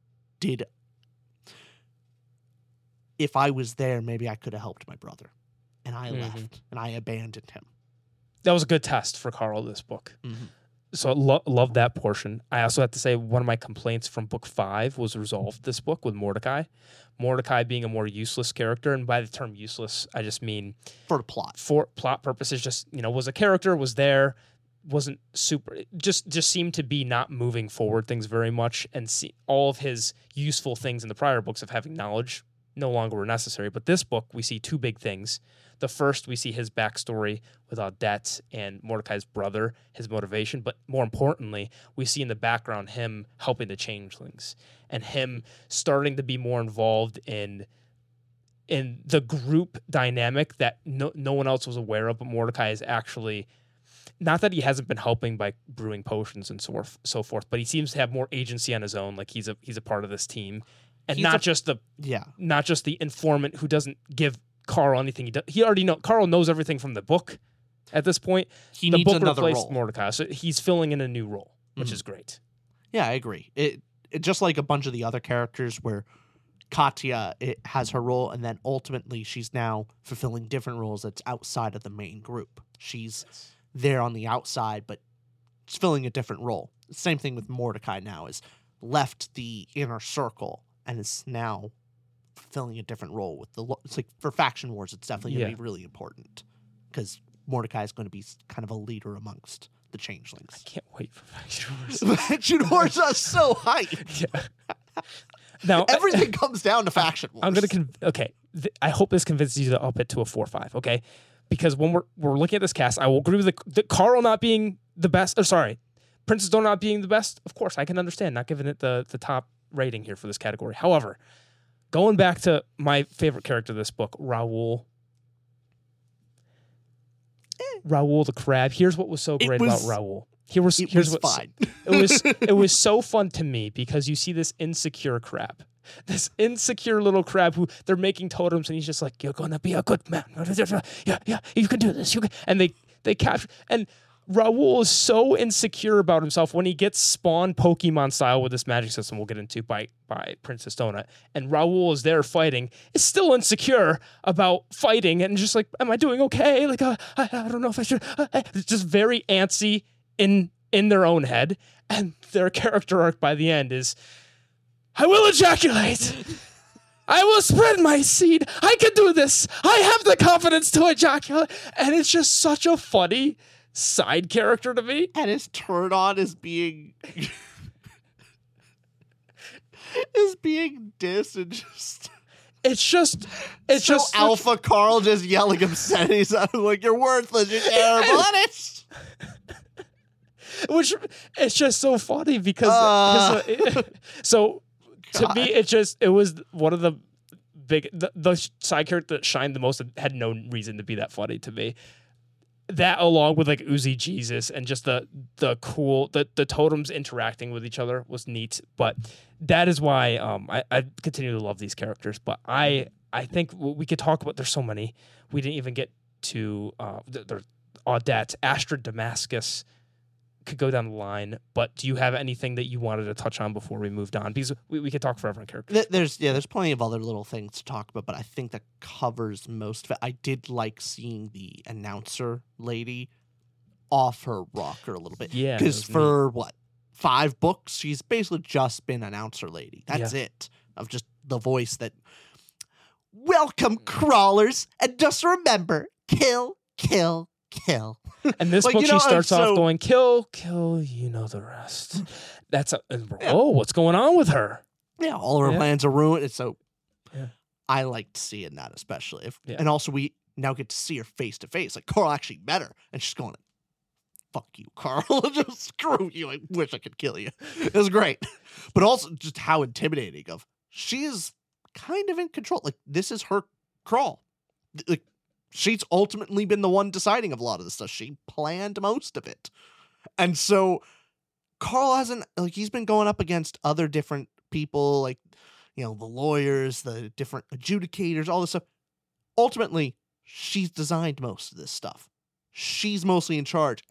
if I was there, maybe I could have helped my brother. And I left, and I abandoned him. That was a good test for Carl, this book. Mm-hmm. So I love that portion. I also have to say one of my complaints from book 5 was resolved this book with Mordecai. Mordecai being a more useless character, and by the term useless, I just mean For the plot. For plot purposes, just, was a character, was there, wasn't super, just seemed to be not moving forward things very much, and see all of his useful things in the prior books of having knowledge no longer were necessary. But this book, we see two big things. The first, we see his backstory with Audette and Mordecai's brother, his motivation. But more importantly, we see in the background him helping the changelings and him starting to be more involved in the group dynamic that no one else was aware of. But Mordecai is actually, not that he hasn't been helping by brewing potions and so forth, but he seems to have more agency on his own. Like he's a part of this team, and not just the informant who doesn't give Carl anything. He already Carl knows everything from the book at this point. He the needs book another replaced role. Mordecai, so he's filling in a new role, which is great. Yeah, I agree. It just like a bunch of the other characters where Katya has her role, and then ultimately she's now fulfilling different roles that's outside of the main group. She's there on the outside, but it's filling a different role. Same thing with Mordecai now, is left the inner circle and is now filling a different role with it's like for faction wars. It's definitely going to be really important because Mordecai is going to be kind of a leader amongst the changelings. I can't wait for faction wars. Faction wars are so hyped. Yeah. Now Everything comes down to faction wars. I'm gonna I hope this convinces you to up it to a 4-5. Okay, because when we're looking at this cast, I will agree with the Carl not being the best. Or sorry, Princess Dawn not being the best. Of course, I can understand not giving it the top rating here for this category. However, going back to my favorite character of this book, Raoul. Raoul the crab. Here's what was so great about Raoul. Here's what's fine. It was so fun to me because you see this insecure crab. This insecure little crab who they're making totems, and he's just like, "You're gonna be a good man. Yeah, you can do this. You can." And they capture, and Raoul is so insecure about himself when he gets spawned Pokemon style with this magic system we'll get into by Princess Donut. And Raoul is there fighting, is still insecure about fighting and just like, am I doing okay? Like, I don't know if I should. It's just very antsy in their own head. And their character arc by the end is, I will ejaculate. I will spread my seed. I can do this. I have the confidence to ejaculate. And it's just such a funny side character to me. And his turn on is being dissed and just it's just alpha Carl just yelling obscenities at him like, you're worthless, you're terrible. Which it's just so funny because so to me it was one of the side character that shined the most, had no reason to be that funny to me. That along with like Uzi Jesus and just the cool the totems interacting with each other was neat. But that is why I continue to love these characters. But I think we could talk about, there's so many. We didn't even get to Audette, Astrid Damascus could go down the line. But do you have anything that you wanted to touch on before we moved on? Because we could talk forever on characters. There's plenty of other little things to talk about, but I think that covers most of it. I did like seeing the announcer lady off her rocker a little bit. Yeah. Because for 5 books, she's basically just been announcer lady. That's it. Of just the voice that, welcome crawlers, and just remember, kill, kill, kill. And this book, she starts off going, kill, kill, you know the rest. That's what's going on with her? Yeah, all of her plans are ruined. It's so I liked seeing that, especially. And also we now get to see her face to face. Like, Carl actually met her, and she's going, fuck you, Carl. Just screw you. I wish I could kill you. It was great. But also just how intimidating of, she is kind of in control. Like, this is her crawl. Like, she's ultimately been the one deciding of a lot of this stuff. She planned most of it. And so Carl hasn't, like, he's been going up against other different people, like, the lawyers, the different adjudicators, all this stuff. Ultimately, she's designed most of this stuff. She's mostly in charge. And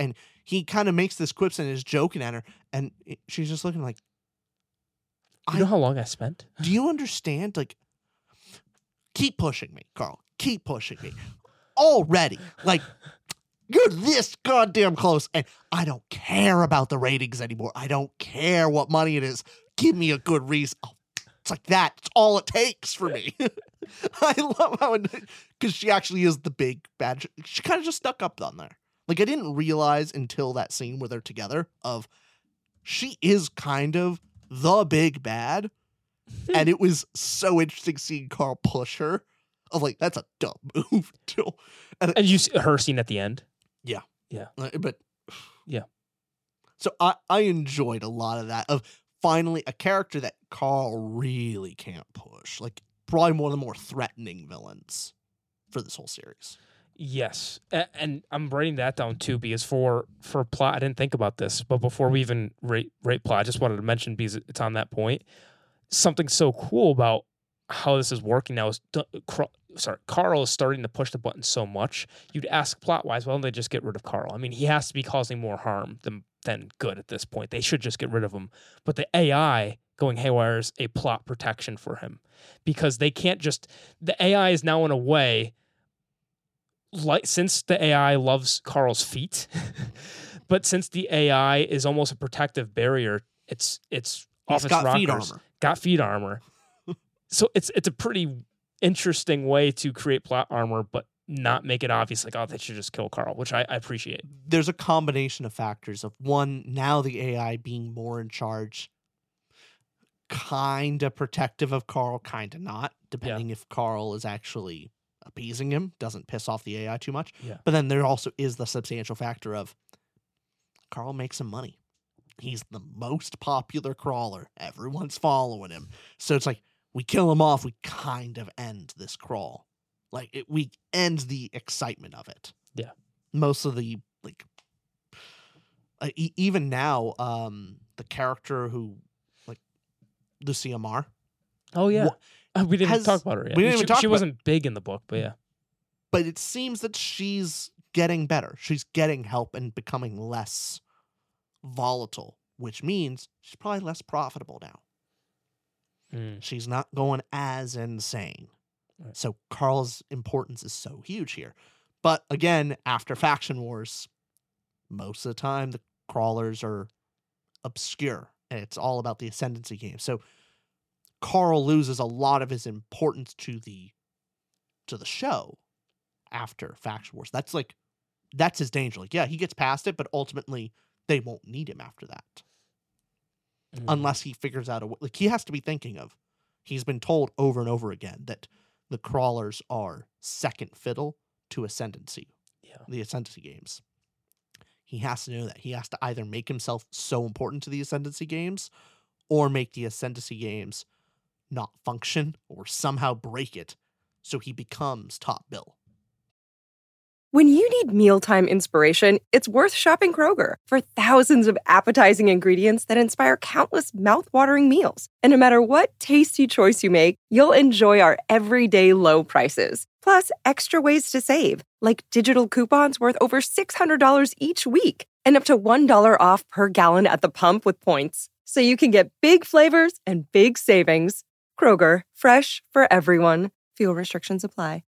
he kind of makes this quips and is joking at her, and she's just looking like, You know how long I spent? do you understand? Like, keep pushing me, Carl. Keep pushing me. Already. Like, you're this goddamn close, and I don't care about the ratings anymore. I don't care what money it is. Give me a good reason. Oh, it's like that. It's all it takes for me. I love how, because she actually is the big bad. She kind of just stuck up on there. Like, I didn't realize until that scene where they're together of she is kind of the big bad. And it was so interesting seeing Carl push her. Of like, that's a dumb move. Too. And you see her scene at the end? Yeah. Yeah. But yeah. So I enjoyed a lot of that, of finally a character that Carl really can't push. Like, probably one of the more threatening villains for this whole series. Yes. And I'm writing that down too, because for plot, I didn't think about this, but before we even rate plot, I just wanted to mention, because it's on that point, something so cool about how this is working now is Carl is starting to push the button so much. You'd ask plot-wise, why don't they just get rid of Carl? I mean, he has to be causing more harm than good at this point. They should just get rid of him. But the AI going haywire is a plot protection for him, because they can't just... The AI is now in a way... Like, since the AI loves Carl's feet, but since the AI is almost a protective barrier, it's off its rockers. Feet armor. Got feet armor. So it's a pretty interesting way to create plot armor, but not make it obvious like, oh, they should just kill Carl, which I appreciate. There's a combination of factors of, one, now the AI being more in charge, kind of protective of Carl, kind of not, depending if Carl is actually appeasing him, doesn't piss off the AI too much. Yeah. But then there also is the substantial factor of Carl makes some money. He's the most popular crawler. Everyone's following him. So it's like, we kill him off, we kind of end this crawl. Like, we end the excitement of it. Yeah. Most of the, like, even now, the character who, like, Lucia Marr. Oh, yeah. We didn't even talk about her yet. We didn't even talk she wasn't big in the book, but yeah. But it seems that she's getting better. She's getting help and becoming less volatile, which means she's probably less profitable now. She's not going as insane. Right. So Carl's importance is so huge here. But again, after Faction Wars, most of the time the crawlers are obscure, and it's all about the Ascendancy game. So Carl loses a lot of his importance to the show after Faction Wars. That's his danger. Like, yeah, he gets past it, but ultimately they won't need him after that. Unless he figures out a way. Like, he has to be thinking of, he's been told over and over again that the crawlers are second fiddle to Ascendancy. Yeah. The Ascendancy games. He has to know that. He has to either make himself so important to the Ascendancy games, or make the Ascendancy games not function, or somehow break it so he becomes top bill. When you need mealtime inspiration, it's worth shopping Kroger for thousands of appetizing ingredients that inspire countless mouth-watering meals. And no matter what tasty choice you make, you'll enjoy our everyday low prices. Plus, extra ways to save, like digital coupons worth over $600 each week, and up to $1 off per gallon at the pump with points. So you can get big flavors and big savings. Kroger, fresh for everyone. Fuel restrictions apply.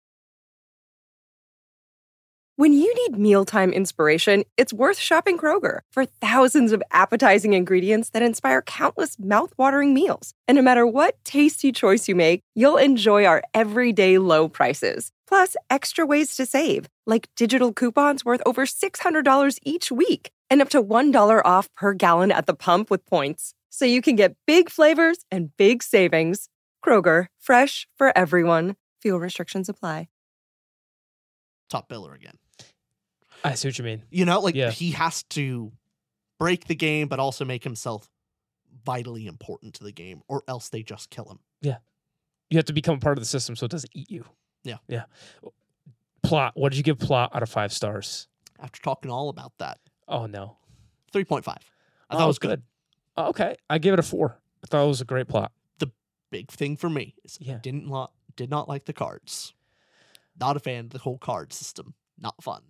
When you need mealtime inspiration, it's worth shopping Kroger for thousands of appetizing ingredients that inspire countless mouth-watering meals. And no matter what tasty choice you make, you'll enjoy our everyday low prices. Plus, extra ways to save, like digital coupons worth over $600 each week, and up to $1 off per gallon at the pump with points. So you can get big flavors and big savings. Kroger, fresh for everyone. Fuel restrictions apply. Top biller again. I see what you mean. You know, like, Yeah. he has to break the game, but also make himself vitally important to the game, or else they just kill him. Yeah. You have to become part of the system so it doesn't eat you. Yeah. Yeah. Plot. What did you give plot out of 5 stars? After talking all about that, Oh, no. 3.5. I thought it was good. Oh, okay. I give it a 4. I thought it was a great plot. The big thing for me is Yeah. I did not like the cards. Not a fan of the whole card system. not fun.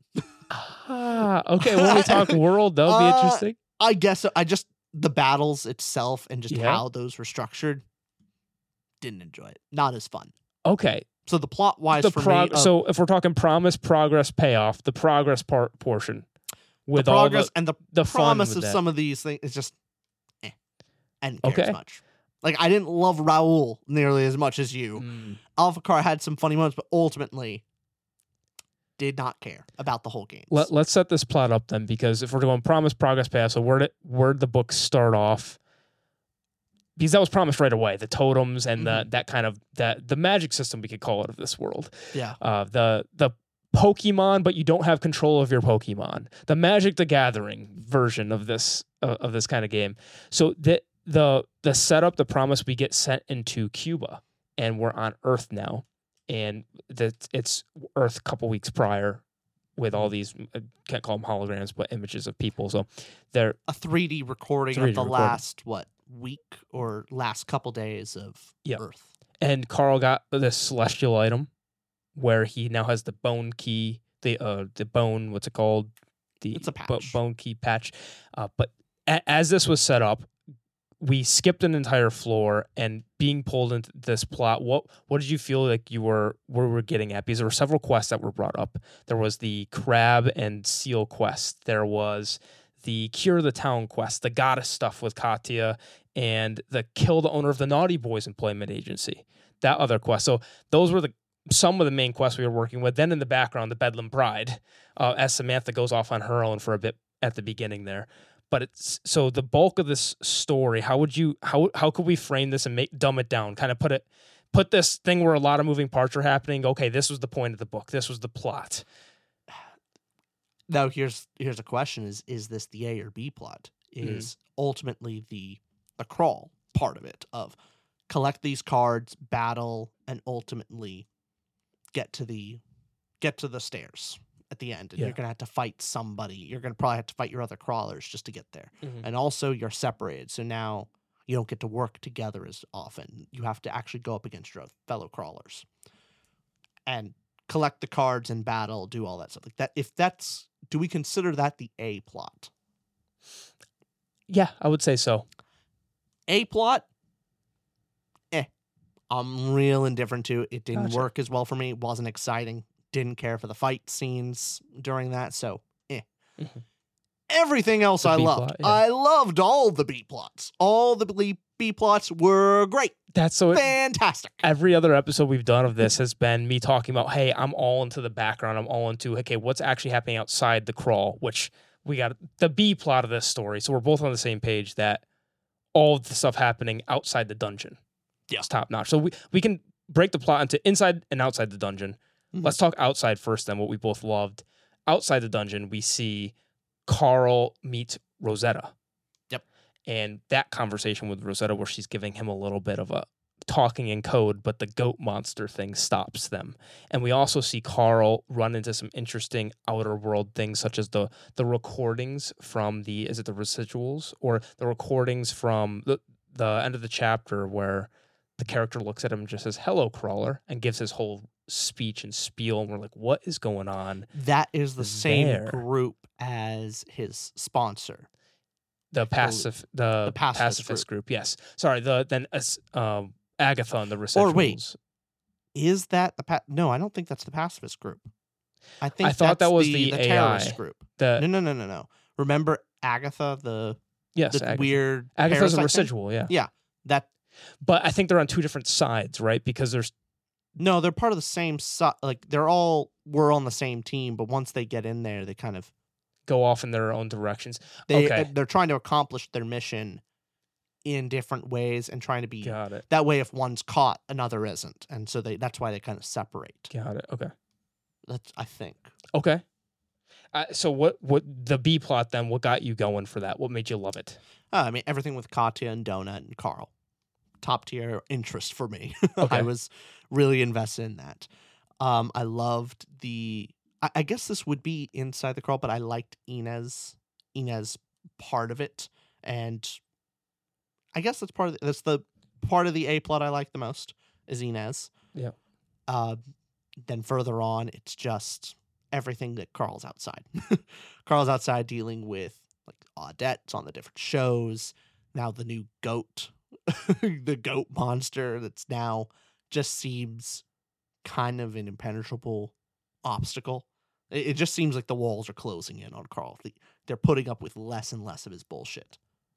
Okay, when we talk world, that'll be interesting. I guess so. The battles itself and just Yeah. how those were structured, didn't enjoy it. Not as fun. Okay. So the plot wise for me, so if we're talking promise, progress, payoff, the progress portion with the progress all and the the fun promise with of that. some of these things is just, I didn't care Okay. as much. Like, I didn't love Raoul nearly as much as you. Mm. Alpha Car had some funny moments, but ultimately did not care about the whole game. Let's set this plot up then, because if we're going promise, progress, payoff, so where'd the book start off? Because that was promised right away. The totems and that kind of the magic system, we could call it, of this world. Yeah. The Pokemon, but you don't have control of your Pokemon. The Magic the Gathering version of this kind of game. So the setup, the promise, we get sent into Cuba, and we're on Earth now, and it's Earth a couple weeks prior, with all these, can't call them holograms, but images of people. So they're A 3D recording 3D of the recording. last week or last couple days of Yep. Earth. And Carl got this celestial item where he now has the bone key, the bone, what's it called? It's a patch. Bone key patch. But as this was set up, we skipped an entire floor, and being pulled into this plot, what did you feel like you were getting at? Because there were several quests that were brought up. There was the crab and seal quest. There was the cure the town quest, the goddess stuff with Katya, and the kill the owner of the Naughty Boys employment agency. That other quest. So those were some of the main quests we were working with. Then in the background, the Bedlam Bride, as Samantha goes off on her own for a bit at the beginning there. But it's so the bulk of this story. How could we frame this and dumb it down? Kind of put this thing where a lot of moving parts are happening. Okay, this was the point of the book. This was the plot. Now here's a question: Is this the A or B plot? Is ultimately the crawl part of it, of collect these cards, battle, and ultimately get to the stairs at the end, and Yeah. you're gonna have to fight somebody. You're gonna probably have to fight your other crawlers just to get there. Mhm. And also you're separated, so now you don't get to work together as often. You have to actually go up against your fellow crawlers and collect the cards and battle, do all that stuff like that. Do we consider that the A plot? Yeah, I would say so. A plot, I'm real indifferent to. It didn't Gotcha. work as well for me. It wasn't exciting. Didn't care for the fight scenes during that. So, Mhm. Everything else The I B loved. plot, yeah. I loved all the B plots. All the B plots were great. That's so. Fantastic. Every other episode we've done of this has been me talking about, hey, I'm all into the background. I'm all into, okay, what's actually happening outside the crawl, which we got the B plot of this story. So we're both on the same page that all of the stuff happening outside the dungeon is top notch. So we can break the plot into inside and outside the dungeon. Mhm. Let's talk outside first, then, what we both loved. Outside the dungeon, we see Carl meet Rosetta. Yep. And that conversation with Rosetta, where she's giving him a little bit of a talking in code, but the goat monster thing stops them. And we also see Carl run into some interesting outer world things, such as the recordings from is it the residuals, or the recordings from the end of the chapter where the character looks at him and just says, "Hello, crawler," and gives his whole speech and spiel. And we're like, what is going on? That is the same there. group as his sponsor. The pacifist group. Yes. Sorry. Agatha and the residuals. Or wait. Is that No, I don't think that's the pacifist group. I thought that's that was the the terrorist AI. group. The No. Remember Agatha, the Agatha. weird Agatha's a parasite thing? residual. Yeah. Yeah. That But I think they're on two different sides, right? Because there's No, they're part of the same like we're on the same team, but once they get in there, they kind of go off in their own directions. they're trying to accomplish their mission in different ways and trying to be Got it. that way. If one's caught, another isn't, and so that's why they kind of separate. Got it. Okay. That's I think. Okay. So what the B plot then? What got you going for that? What made you love it? I mean, everything with Katya and Donut and Carl, top tier interest for me. Okay. I was really invested in that. I loved I guess this would be inside the crawl, but I liked Inez part of it, and I guess that's the part of the A plot I like the most is Inez. Yeah. Then further on, it's just everything that Carl's outside. Carl's outside dealing with like Audettes on the different shows. Now the new goat, the goat monster that's now just seems kind of an impenetrable obstacle. It just seems like the walls are closing in on Carl. They're putting up with less and less of his bullshit.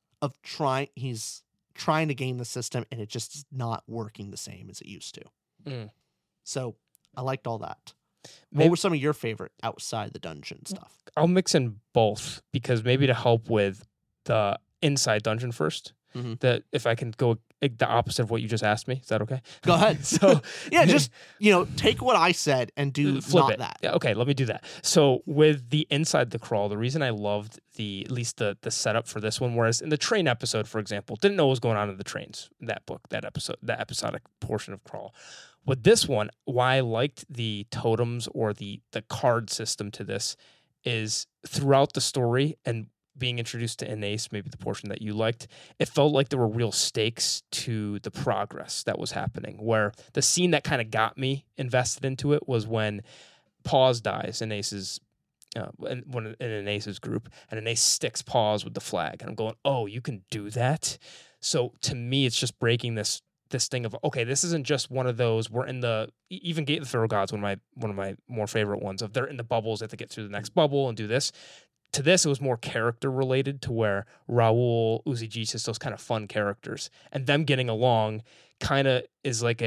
He's trying to game the system, and it just is not working the same as it used to. So I liked all that. What were some of your favorite outside the dungeon stuff? I'll mix in both because maybe to help with the inside dungeon first. That if I can go the opposite of what you just asked me, is that okay? Go ahead. So yeah, just take what I said and do flip not it. that. Yeah, okay, let me do that. So with the inside the crawl, the reason I loved at least the setup for this one, whereas in the train episode, for example, didn't know what was going on in the trains, that book, that episode, that episodic portion of Crawl. With this one, why I liked the totems or the card system to this is throughout the story and being introduced to Anais, maybe the portion that you liked, it felt like there were real stakes to the progress that was happening, where the scene that kind of got me invested into it was when Paws dies, Anais's in Anais's group, and Anais sticks Paws with the flag. And I'm going, oh, you can do that? So to me, it's just breaking this thing of, okay, this isn't just one of those, we're in the, even Gate of the Feral Gods, one of my more favorite ones, of they're in the bubbles, they have to get through the next bubble and do this. To this, it was more character related, to where Raoul, Uzi Jesus, those kind of fun characters, and them getting along kind of is like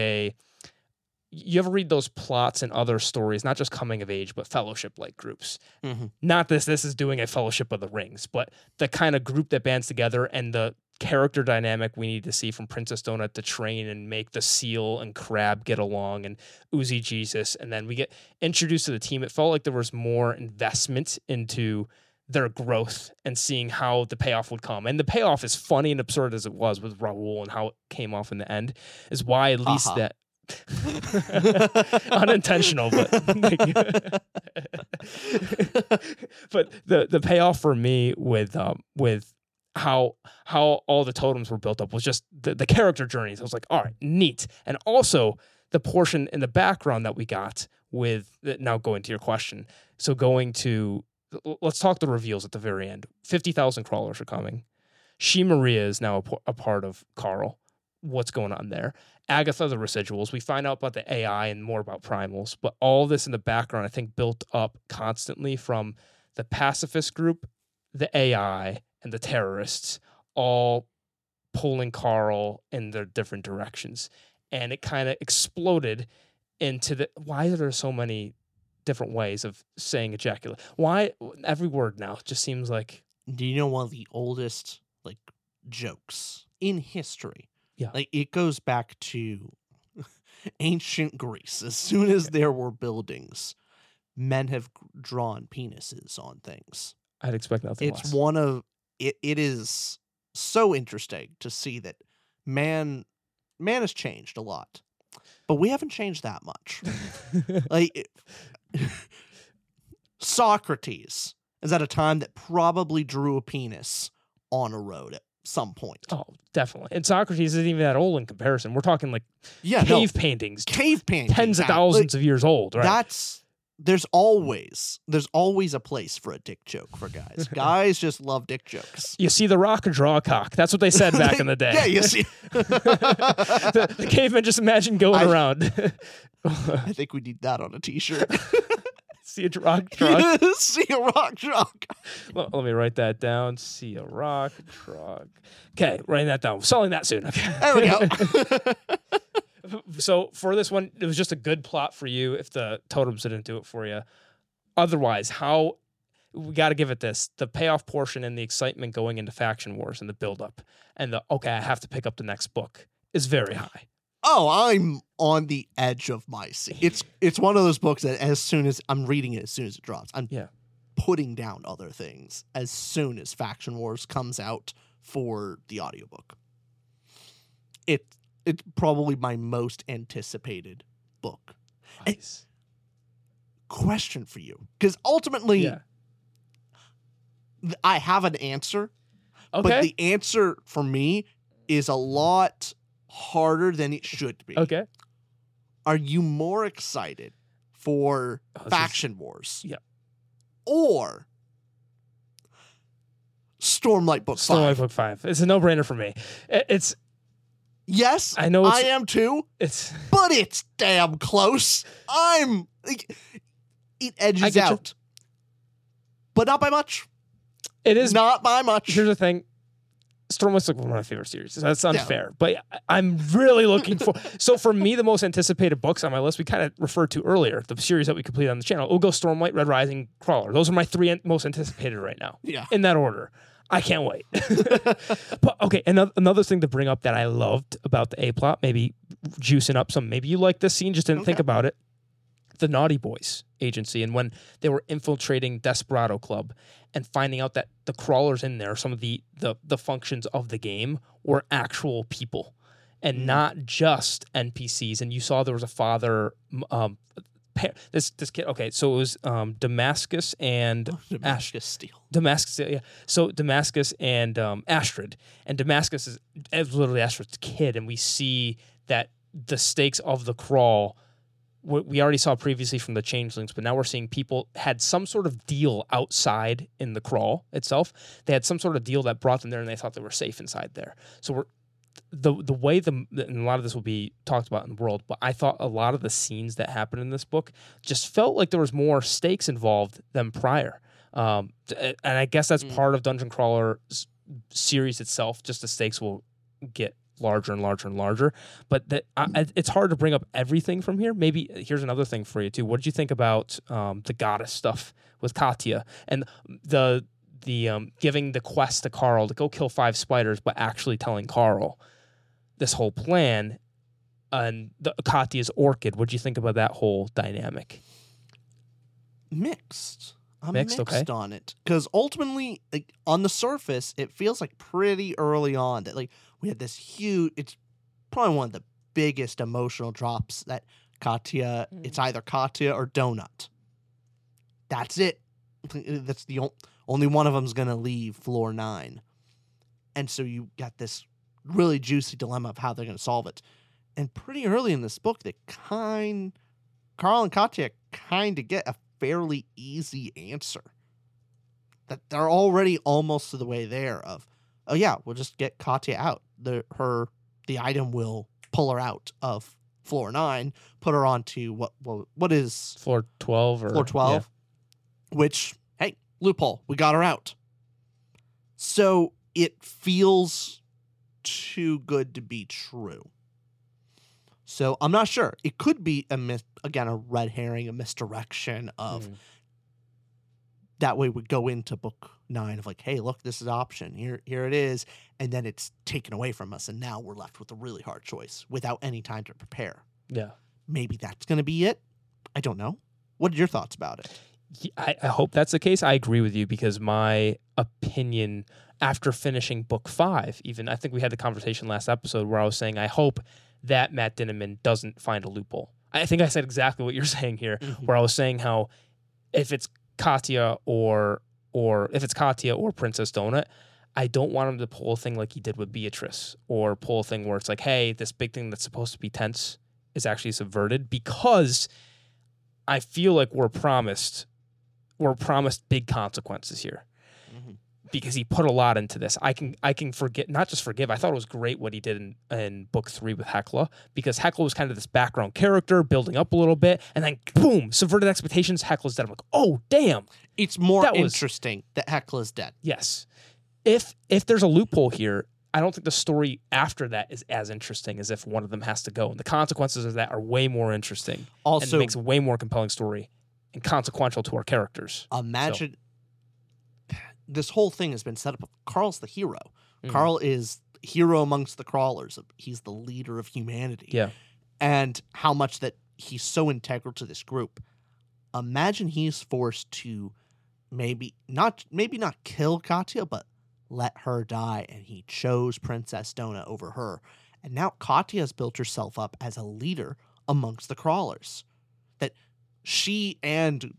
you ever read those plots in other stories, not just coming of age, but fellowship like groups. Not this is doing a Fellowship of the Rings, but the kind of group that bands together and the character dynamic we need to see from Princess Donut to train and make the seal and crab get along, and Uzi Jesus, and then we get introduced to the team. It felt like there was more investment into their growth and seeing how the payoff would come. And the payoff, as funny and absurd as it was with Raoul and how it came off in the end, is why at least that unintentional, but but the payoff for me with how all the totems were built up was just the character journeys. I was like, all right, neat. And also the portion in the background that we got with, now going to your question. So let's talk the reveals at the very end. 50,000 crawlers are coming. She Maria is now a part of Carl. What's going on there? Agatha, the residuals. We find out about the AI and more about primals, but all this in the background, I think, built up constantly from the pacifist group, the AI, and the terrorists, all pulling Carl in their different directions. And it kind of exploded into why are there so many different ways of saying ejaculate? Why every word now just seems like... Do you know one of the oldest jokes in history? Yeah. It goes back to ancient Greece. As soon as there were buildings, men have drawn penises on things. I'd expect nothing less. It's one of... It is so interesting to see that man has changed a lot, but we haven't changed that much. Socrates is at a time that probably drew a penis on a road at some point. Oh, definitely. And Socrates isn't even that old in comparison. We're talking cave paintings. Cave paintings. Tens of thousands of years old, right? There's always a place for a dick joke for guys. Guys just love dick jokes. You see the rock or draw a cock. That's what they said back in the day. Yeah, you see. the cavemen just imagine going around. I think we need that on a t-shirt. See a rock truck. See a rock truck. Let me write that down. See a rock truck. Okay, writing that down. Selling that soon. Okay. There we go. So for this one, it was just a good plot for you if the totems didn't do it for you. Otherwise, we got to give it this. The payoff portion and the excitement going into Faction Wars and the buildup and I have to pick up the next book is very high. Oh, I'm on the edge of my seat. It's one of those books that as soon as I'm reading it, as soon as it drops, I'm putting down other things as soon as Faction Wars comes out for the audiobook. It's probably my most anticipated book. Nice. Question for you, because ultimately, I have an answer, but the answer for me is a lot harder than it should be. Okay. Are you more excited for this Faction Wars. Yeah. Or Stormlight Book 5. Stormlight Book 5. It's a no-brainer for me. It's Yes, I know I am too, it's but it's damn close. It edges you. out. But not by much. it is Not by much. Here's the thing. Stormlight's like one of my favorite series. That's unfair, but I'm really looking for. So for me, the most anticipated books on my list, we kind of referred to earlier, the series that we completed on the channel. We'll go Stormlight, Red Rising, Crawler. Those are my three most anticipated right now. Yeah. In that order. I can't wait. But okay, another thing to bring up that I loved about the A plot, maybe juicing up some. Maybe you like this scene, just didn't think about it. The Naughty Boys agency, and when they were infiltrating Desperado Club and finding out that the crawlers in there, some of the functions of the game were actual people and not just NPCs. And you saw there was a father, this kid. Okay, so it was Damascus and Damascus Steel. Damascus, yeah. So Damascus and Astrid, and Damascus is literally Astrid's kid, and we see that the stakes of the crawl. We already saw previously from the Changelings, but now we're seeing people had some sort of deal outside in the crawl itself. They had some sort of deal that brought them there, and they thought they were safe inside there. So we're the way and a lot of this will be talked about in the world, but I thought a lot of the scenes that happened in this book just felt like there was more stakes involved than prior. And I guess that's part of Dungeon Crawler series itself. Just the stakes will get larger and larger and larger, but it's hard to bring up everything from here. Maybe here's another thing for you too. What did you think about the goddess stuff with Katya and the giving the quest to Carl to go kill 5 spiders, but actually telling Carl this whole plan and Katya's orchid? What did you think about that whole dynamic? Mixed. I'm Mixed, mixed okay. on it because ultimately, like on the surface, it feels like pretty early on that like we had this huge. It's probably one of the biggest emotional drops that Katya. It's either Katya or Donut. That's it. That's the only one of them's gonna leave floor 9, and so you got this really juicy dilemma of how they're gonna solve it. And pretty early in this book, Carl and Katya kind of get a fairly easy answer. That they're already almost to the way there of, oh yeah, we'll just get Katya out. The item will pull her out of floor 9, put her onto what is Floor 12 or floor 12, which, hey, loophole, we got her out. So it feels too good to be true. So I'm not sure. It could be a red herring, a misdirection of that way we go into book 9 of like, hey, look, this is option. Here it is. And then it's taken away from us. And now we're left with a really hard choice without any time to prepare. Yeah. Maybe that's going to be it. I don't know. What are your thoughts about it? I hope that's the case. I agree with you because my opinion after finishing book 5, even I think we had the conversation last episode where I was saying I hope that Matt Dinniman doesn't find a loophole. I think I said exactly what you're saying here, where I was saying how if it's Katya or Princess Donut, I don't want him to pull a thing like he did with Beatrice or pull a thing where it's like, hey, this big thing that's supposed to be tense is actually subverted, because I feel like we're promised big consequences here. Because he put a lot into this. I can forget, not just forgive. I thought it was great what he did in book 3 with Hekla, because Hekla was kind of this background character building up a little bit, and then boom, subverted expectations. Hekla's dead. I'm like, oh damn. It's more interesting that Hekla's dead. Yes. If there's a loophole here, I don't think the story after that is as interesting as if one of them has to go, and the consequences of that are way more interesting. Also, and it makes a way more compelling story and consequential to our characters. Imagine. This whole thing has been set up. Carl's the hero. Carl is hero amongst the crawlers. He's the leader of humanity. Yeah. And how much that he's so integral to this group. Imagine he's forced to maybe not kill Katya, but let her die. And he chose Princess Donut over her. And now Katya has built herself up as a leader amongst the crawlers. That she and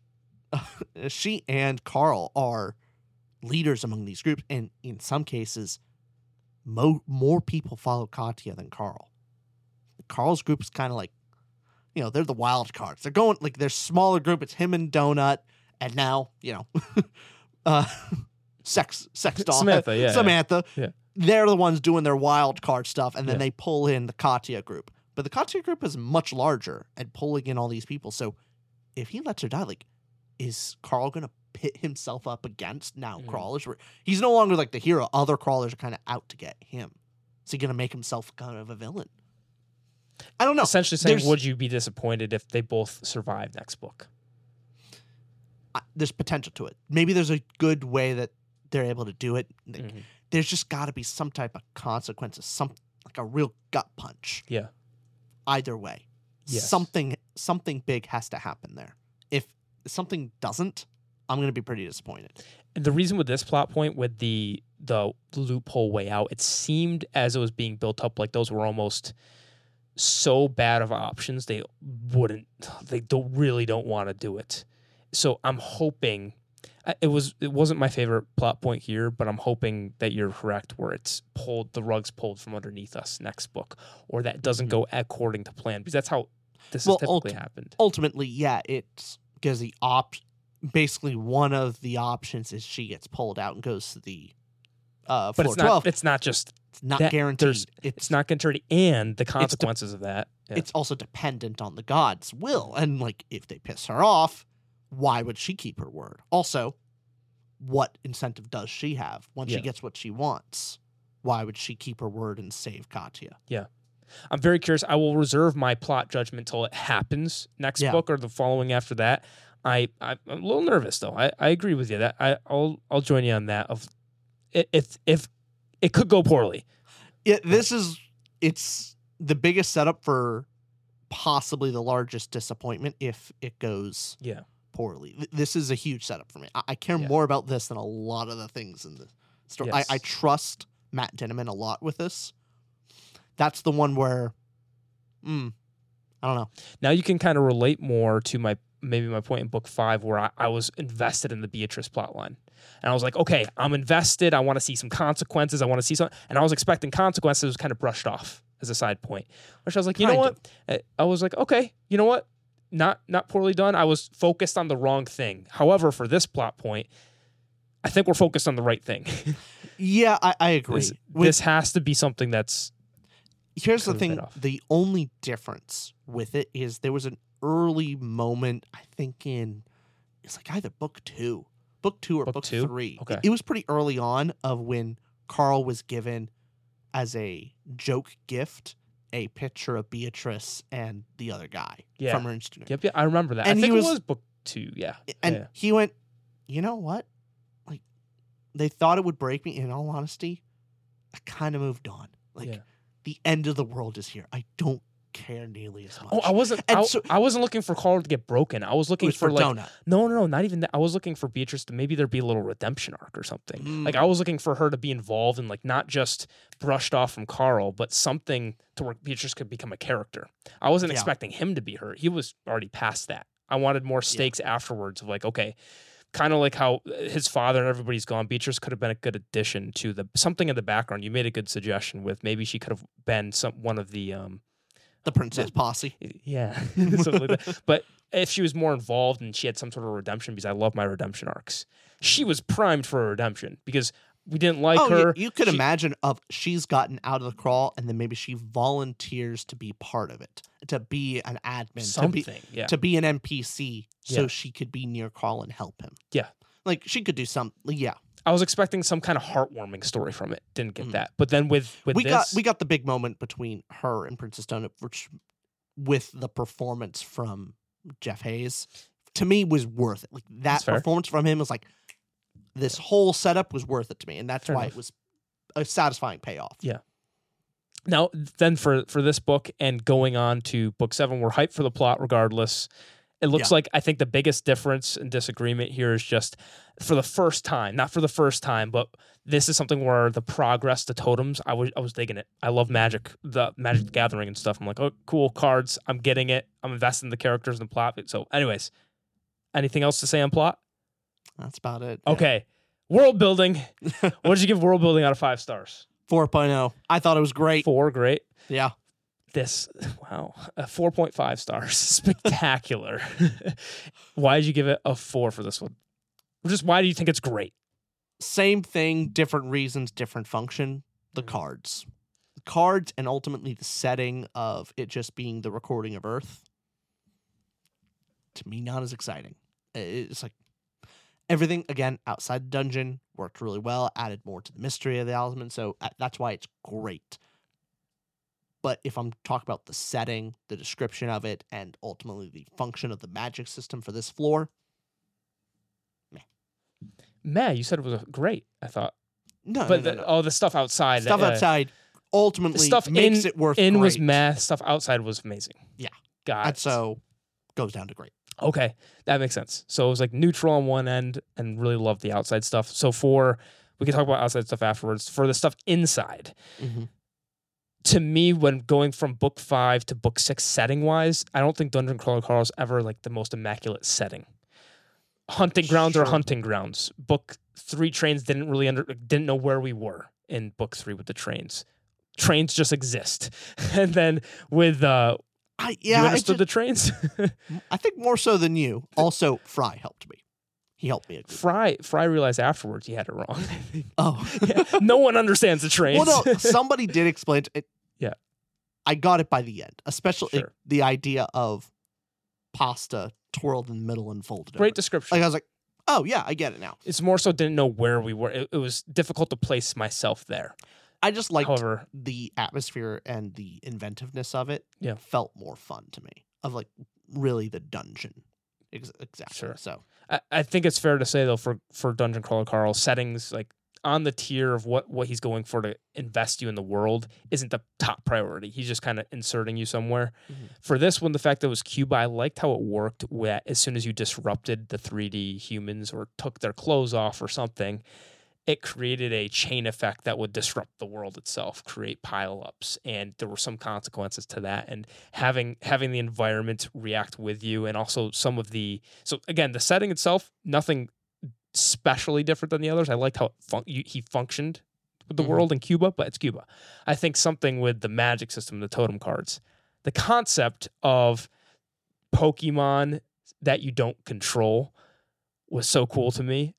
Carl are leaders among these groups, and in some cases, more people follow Katya than Carl. Carl's group is kind of like, they're the wild cards. They're going like their smaller group. It's him and Donut, and now sex doll Samantha. Yeah. They're the ones doing their wild card stuff, and then Yeah. they pull in the Katya group. But the Katya group is much larger and pulling in all these people. So if he lets her die, like, is Carl gonna pit himself up against now crawlers? He's no longer like the hero. Other crawlers are kind of out to get him. Is he gonna make himself kind of a villain? I don't know. Essentially saying, would you be disappointed if they both survive next book? There's potential to it. Maybe there's a good way that they're able to do it. There's just got to be some type of consequences, like a real gut punch. Yeah. Either way, Yes. something big has to happen there. If something doesn't, I'm going to be pretty disappointed. And the reason with this plot point, with the loophole way out, it seemed as it was being built up like those were almost so bad of options they really don't want to do it. So I'm hoping it wasn't my favorite plot point here, but I'm hoping that you're correct where it's the rug's pulled from underneath us next book, or that doesn't go according to plan, because that's how this has typically happened. Ultimately, yeah, it's because basically one of the options is she gets pulled out and goes to the but floor 12. It's not just It's not guaranteed. It's not guaranteed, and the consequences of that. Yeah. It's also dependent on the gods' will, and like if they piss her off, why would she keep her word? Also, what incentive does she have once she gets what she wants? Why would she keep her word and save Katya? Yeah. I'm very curious. I will reserve my plot judgment till it happens next book or the following after that. I'm a little nervous though. I agree with you that I'll join you on that. Of if it could go poorly. It's the biggest setup for possibly the largest disappointment if it goes poorly. This is a huge setup for me. I care more about this than a lot of the things in the story. Yes. I trust Matt Dinniman a lot with this. That's the one where, I don't know. Now you can kind of relate more to my point in book 5 where I was invested in the Beatrice plotline. And I was like, okay, I'm invested. I want to see some consequences. I want to see some. And I was expecting consequences. It was kind of brushed off as a side point, which I was like, you know what? I was like, okay, you know what? Not poorly done. I was focused on the wrong thing. However, for this plot point, I think we're focused on the right thing. Yeah, I agree. This has to be something that's... Here's the thing. The only difference with it is there was an early moment, I think it's like either book 2 or book 3. Okay. It was pretty early on of when Carl was given as a joke gift a picture of Beatrice and the other guy from her Instagram. Yep, I remember that. And I think it was book 2, yeah. And he went, you know what? Like, they thought it would break me. In all honesty, I kind of moved on. Like, the end of the world is here. I don't care nearly as much. Oh, I wasn't looking for Carl to get broken. I was looking for like Donut. No, not even that. I was looking for Beatrice to maybe there'd be a little redemption arc or something. Like I was looking for her to be involved and like not just brushed off from Carl, but something to where Beatrice could become a character. I wasn't expecting him to be her. He was already past that. I wanted more stakes afterwards of like, okay, kind of like how his father and everybody's gone. Beatrice could have been a good addition to something in the background. You made a good suggestion with maybe she could have been one of the princess posse. Yeah. Something like that. But if she was more involved and she had some sort of redemption, because I love my redemption arcs, she was primed for a redemption because we didn't like her. You could imagine she's gotten out of the crawl and then maybe she volunteers to be part of it, to be an admin, to be an NPC so she could be near Carl and help him. Yeah. Like she could do something. Yeah. I was expecting some kind of heartwarming story from it. Didn't get that. But then we got the big moment between her and Princess Donut, which with the performance from Jeff Hayes, to me was worth it. Like that performance from him was like, this whole setup was worth it to me, and that's why it was a satisfying payoff. Yeah. Now, then for this book and going on to book 7, we're hyped for the plot regardless. It looks like I think the biggest difference and disagreement here is just for the first time, not for the first time, but this is something where the progress, the totems, I was digging it. I love Magic, the Magic the Gathering and stuff. I'm like, oh, cool cards. I'm getting it. I'm investing in the characters and the plot. So anyways, anything else to say on plot? That's about it. Okay. World building. What did you give world building out of 5 stars? 4.0. I thought it was great. 4, great. Yeah. this, wow, a 4.5 stars. Spectacular. Why did you give it a 4 for this one? Just why do you think it's great? Same thing, different reasons, different function. The cards and ultimately the setting of it just being the recording of Earth, to me, not as exciting. It's like everything, again, outside the dungeon worked really well, added more to the mystery of the Talisman, so that's why it's great. But if I'm talking about the setting, the description of it, and ultimately the function of the magic system for this floor, meh, you said it was great, I thought. No, But no. the stuff outside. Stuff outside ultimately stuff makes it worth in great. was meh, stuff outside was amazing. Yeah. Got And it. so goes down to great. Okay, that makes sense. So it was like neutral on one end and really loved the outside stuff. So we can talk about outside stuff afterwards. For the stuff inside, to me, when going from book 5 to book 6 setting wise, I don't think Dungeon Crawler Carl is ever like the most immaculate setting. Hunting grounds are hunting grounds. Book 3 trains didn't know where we were in book 3 with the trains. Trains just exist. And then with you understood the trains? I think more so than you. Also, Fry helped me. He helped me. Fry realized afterwards he had it wrong. Oh. Yeah, no one understands the trains. Well, no, somebody did explain it. Yeah. I got it by the end, especially Sure. the idea of pasta twirled in the middle and folded Great over. description. Like, I was like, oh, yeah, I get it now. It's more so didn't know where we were. It was difficult to place myself there. I just liked However, the atmosphere and the inventiveness of it. Yeah. Felt more fun to me, of like really the dungeon. Exactly. Sure. So I think it's fair to say, though, for Dungeon Crawler Carl, settings like on the tier of what he's going for to invest you in the world isn't the top priority. He's just kind of inserting you somewhere. For this one, the fact that it was Cuba, I liked how it worked as soon as you disrupted the 3D humans or took their clothes off or something, it created a chain effect that would disrupt the world itself, create pile-ups, and there were some consequences to that. And having the environment react with you, and also so again, the setting itself, nothing especially different than the others. I liked how he functioned with the world in Cuba, but it's Cuba. I think something with the magic system, the totem cards, the concept of Pokemon that you don't control was so cool to me,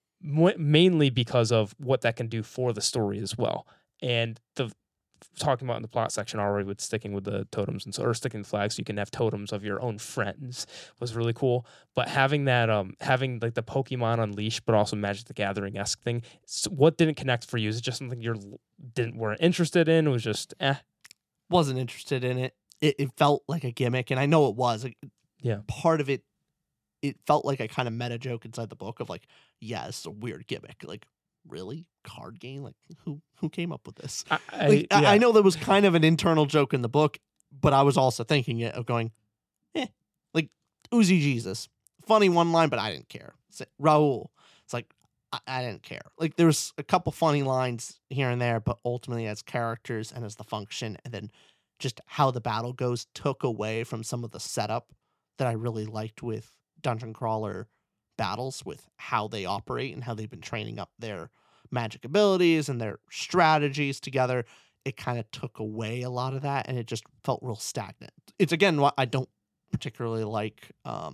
mainly because of what that can do for the story as well. And talking about in the plot section already with sticking with the totems or sticking the flags so you can have totems of your own friends was really cool. But having that, having like the Pokemon Unleashed, but also Magic the Gathering-esque thing, what didn't connect for you? Is it just something weren't interested in? It was just, wasn't interested in it. It felt like a gimmick, and I know it was. Yeah. Part of it felt like a kind of meta joke inside the book of like, yeah, it's a weird gimmick. Like, really? Card game? Like, who came up with this? I know there was kind of an internal joke in the book, but I was also thinking it of going, like Uzi Jesus. Funny one line, but I didn't care. Raul. It's like, I didn't care. Like, there's a couple funny lines here and there, but ultimately as characters and as the function, and then just how the battle goes took away from some of the setup that I really liked with Dungeon Crawler battles, with how they operate and how they've been training up their magic abilities and their strategies together. It kind of took away a lot of that, and it just felt real stagnant. It's, again, what I don't particularly like.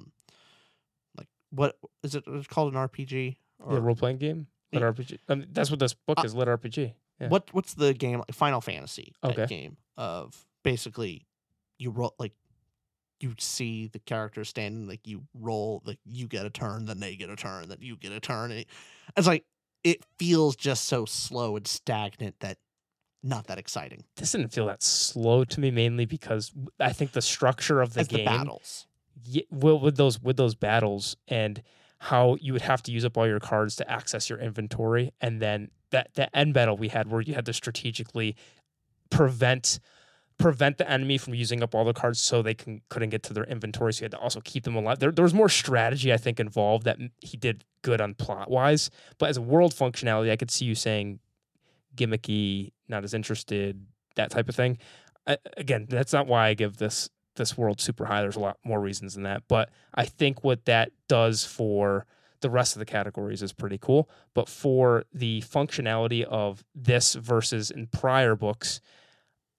What is it? It's called an RPG? Or a role-playing game? Lit RPG. I mean, that's what this book is, Lit RPG. Yeah. What's the game? Like Final Fantasy type Okay. game of basically you roll, like, you see the character standing, like you roll, like you get a turn, then they get a turn, then you get a turn. It's like, it feels just so slow and stagnant that not that exciting. This didn't feel that slow to me, mainly because I think the structure of the game, the battles, with those battles, and how you would have to use up all your cards to access your inventory, and then that end battle we had where you had to strategically prevent the enemy from using up all the cards so they couldn't get to their inventory, so you had to also keep them alive. There was more strategy, I think, involved that he did good on plot-wise. But as a world functionality, I could see you saying gimmicky, not as interested, that type of thing. Again, that's not why I give this world super high. There's a lot more reasons than that. But I think what that does for the rest of the categories is pretty cool. But for the functionality of this versus in prior books,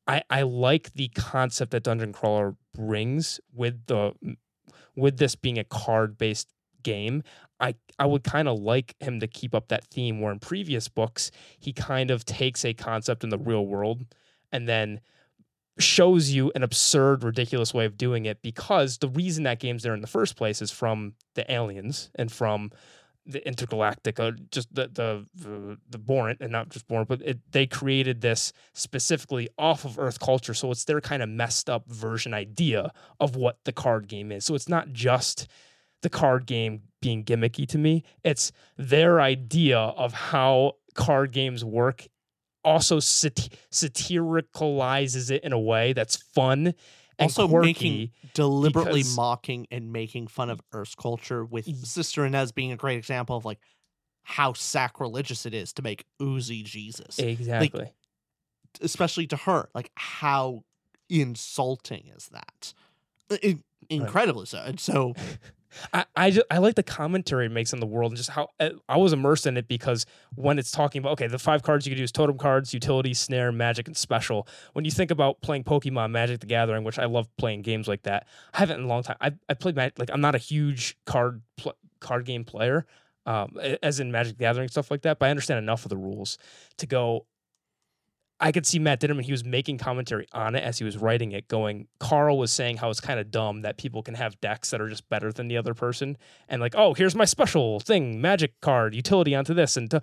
I like the concept that Dungeon Crawler brings with this being a card-based game. I would kind of like him to keep up that theme where in previous books he kind of takes a concept in the real world and then shows you an absurd, ridiculous way of doing it, because the reason that game's there in the first place is from the aliens and from the intergalactic, just the Borant, and not just Borant, but they created this specifically off of Earth culture, so it's their kind of messed up version idea of what the card game is. So it's not just the card game being gimmicky to me; it's their idea of how card games work. Also, satiricalizes it in a way that's fun. And also quirky, deliberately mocking and making fun of Earth's culture, with Sister Inez being a great example of like how sacrilegious it is to make Uzi Jesus. Exactly. Like, especially to her, like how insulting is that? Incredibly so. And so I like the commentary it makes on the world and just how I was immersed in it, because when it's talking about, okay, the 5 cards you can use: totem cards, utility, snare, magic, and special. When you think about playing Pokemon, Magic the Gathering, which I love playing games like that, I haven't in a long time. I played Magic, like I'm not a huge card game player, as in Magic the Gathering, stuff like that, but I understand enough of the rules to go. I could see Matt Ditterman, he was making commentary on it as he was writing it, going, Carl was saying how it's kind of dumb that people can have decks that are just better than the other person. And like, oh, here's my special thing, magic card, utility onto this. And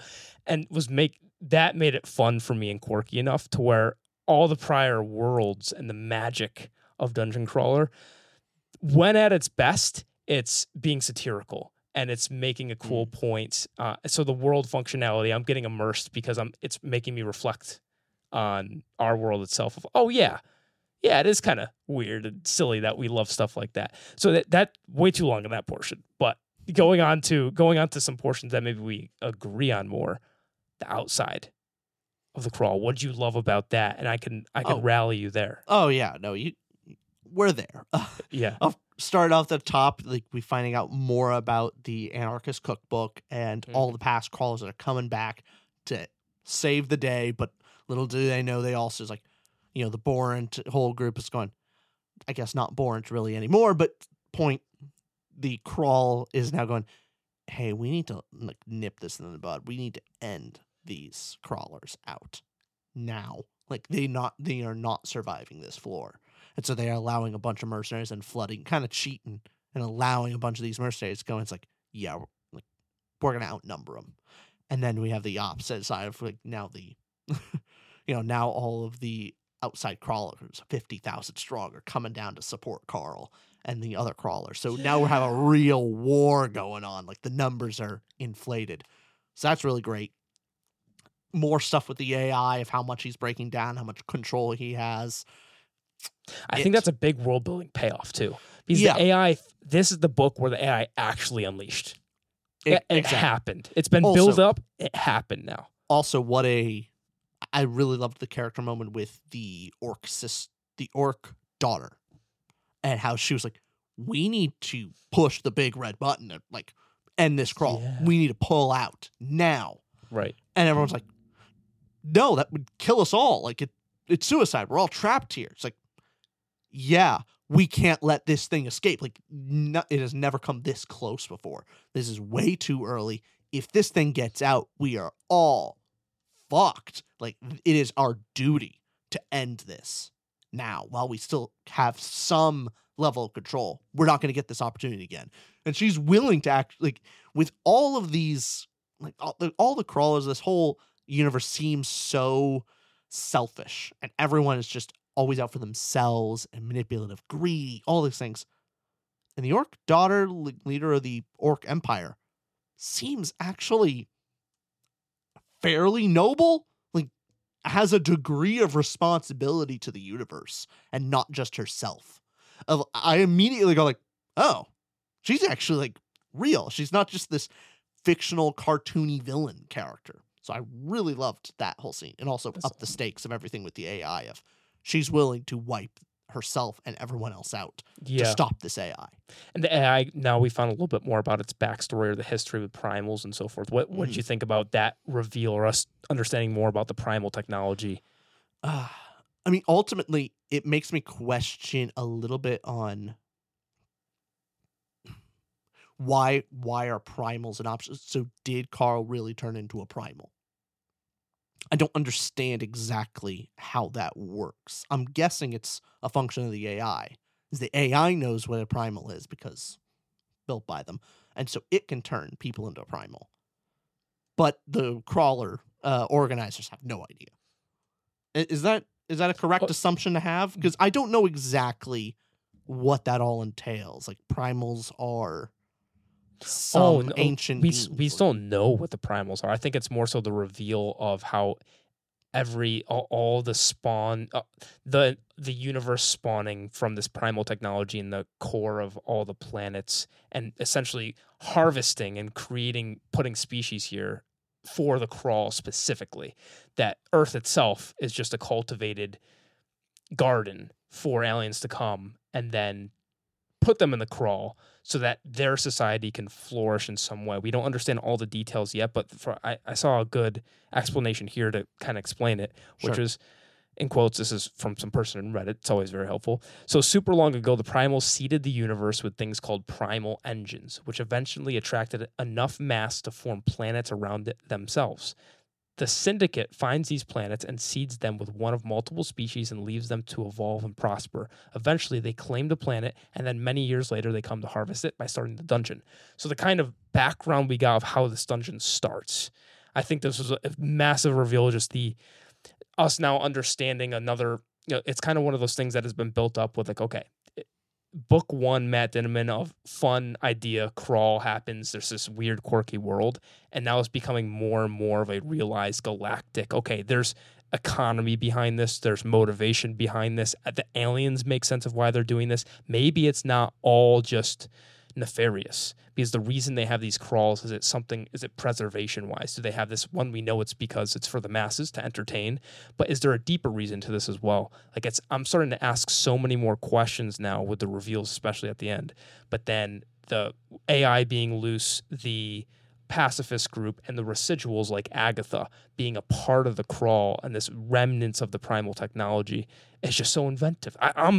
that made it fun for me and quirky enough to where all the prior worlds and the magic of Dungeon Crawler, when at its best, it's being satirical. And it's making a cool point. So the world functionality, I'm getting immersed because it's making me reflect on our world itself of, oh yeah, it is kind of weird and silly that we love stuff like that. So that way too long in that portion. But going on to some portions that maybe we agree on more, the outside of the crawl. What did you love about that? And I can rally you there. Oh yeah, no, we're there. Yeah. I'll start off the top, like we finding out more about the Anarchist Cookbook and all the past crawlers that are coming back to save the day, but little do they know, they also is like, the Borant whole group is going, I guess not Borant really anymore, but the crawl is now going, hey, we need to like nip this in the bud. We need to end these crawlers out now. Like they are not surviving this floor. And so they are allowing a bunch of mercenaries and flooding, kind of cheating and allowing a bunch of these mercenaries to go. And it's like, yeah, we're going to outnumber them. And then we have the opposite side of like now now all of the outside crawlers, 50,000 strong, are coming down to support Carl and the other crawlers. So now we have a real war going on. Like the numbers are inflated. So that's really great. More stuff with the AI of how much he's breaking down, how much control he has. I think that's a big world building payoff too. Because the AI, this is the book where the AI actually unleashed. It happened. It's been built up. It happened now. Also, I really loved the character moment with the orc daughter, and how she was like, we need to push the big red button and like end this crawl. Yeah. We need to pull out now. Right. And everyone's like, no, that would kill us all. Like it's suicide. We're all trapped here. It's like, yeah, we can't let this thing escape. Like it has never come this close before. This is way too early. If this thing gets out, we are all fucked. Like it is our duty to end this now while we still have some level of control. We're not going to get this opportunity again. And she's willing to act like with all of these, like all the crawlers, this whole universe seems so selfish and everyone is just always out for themselves and manipulative, greedy, all these things. And the orc daughter, leader of the orc empire, seems actually fairly noble, like has a degree of responsibility to the universe and not just herself. I immediately go like, oh, she's actually like real. She's not just this fictional cartoony villain character. So I really loved that whole scene, and also up the stakes of everything with the AI of she's willing to wipe herself and everyone else out to stop this AI. And the AI, now we found a little bit more about its backstory or the history with primals and so forth. What did you think about that reveal or us understanding more about the primal technology? I mean, ultimately, it makes me question a little bit on why are primals an option. So did Carl really turn into a primal? I don't understand exactly how that works. I'm guessing it's a function of the AI. Is the AI knows what a primal is because built by them, and so it can turn people into a primal. But the crawler organizers have no idea. Is that a correct assumption to have? Because I don't know exactly what that all entails. Like primals are some ancient. We still don't know what the primals are. I think it's more so the reveal of how all the spawn, the universe spawning from this primal technology in the core of all the planets, and essentially harvesting and putting species here for the crawl specifically. That Earth itself is just a cultivated garden for aliens to come and then put them in the crawl so that their society can flourish in some way. We don't understand all the details yet, but I saw a good explanation here to kind of explain it, which Sure. is, in quotes, this is from some person in Reddit. It's always very helpful. So super long ago, the primals seeded the universe with things called primal engines, which eventually attracted enough mass to form planets around it themselves. The Syndicate finds these planets and seeds them with one of multiple species and leaves them to evolve and prosper. Eventually, they claim the planet, and then many years later, they come to harvest it by starting the dungeon. So the kind of background we got of how this dungeon starts, I think this was a massive reveal, just us now understanding another, it's kind of one of those things that has been built up with like, okay, book one, Matt Dinniman of fun idea, crawl happens. There's this weird, quirky world. And now it's becoming more and more of a realized galactic. Okay, there's economy behind this. There's motivation behind this. The aliens make sense of why they're doing this. Maybe it's not all just nefarious, because the reason they have these crawls is it preservation wise? Do they have this one? We know it's because it's for the masses to entertain, but is there a deeper reason to this as well? Like I'm starting to ask so many more questions now with the reveals, especially at the end. But then the AI being loose, the pacifist group, and the residuals like Agatha being a part of the crawl, and this remnants of the primal technology is just so inventive.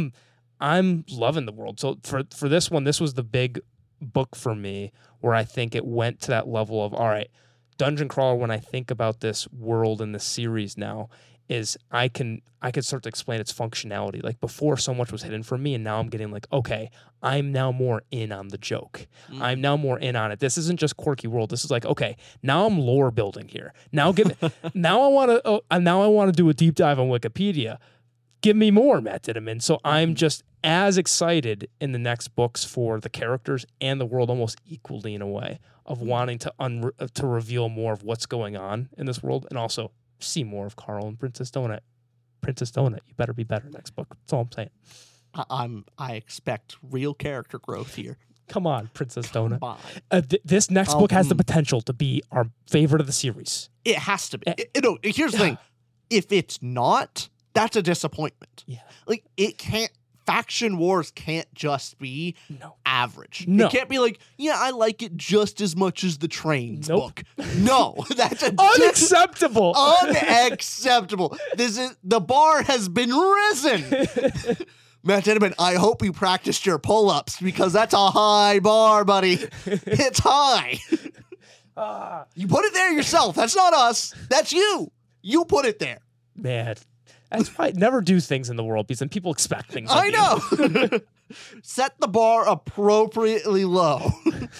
I'm loving the world. So for this one, this was the big book for me where I think it went to that level of, all right, Dungeon Crawler, when I think about this world and this series now, is I can start to explain its functionality. Like before, so much was hidden from me, and now I'm getting like, okay, I'm now more in on the joke. I'm now more in on it. This isn't just quirky world. This is like, okay, now I'm lore building here. Now now I want to do a deep dive on Wikipedia. Give me more, Matt Dinniman. So I'm just as excited in the next books for the characters and the world almost equally in a way of wanting to reveal more of what's going on in this world, and also see more of Carl and Princess Donut. Princess Donut, you better be better next book. That's all I'm saying. I expect real character growth here. Come on, Princess Donut. Come on. This next book has the potential to be our favorite of the series. It has to be. Here's the thing. If it's not, that's a disappointment. Yeah. Like, it can't. Faction Wars can't just be average. No. It can't be like, yeah, I like it just as much as the Trains Nope. book. No, that's Unacceptable. Unacceptable. The bar has been risen. Matt Dinniman, I hope you practiced your pull-ups because that's a high bar, buddy. It's high. You put it there yourself. That's not us. That's you. You put it there. Man. That's why never do things in the world because then people expect things. I know. Set the bar appropriately low.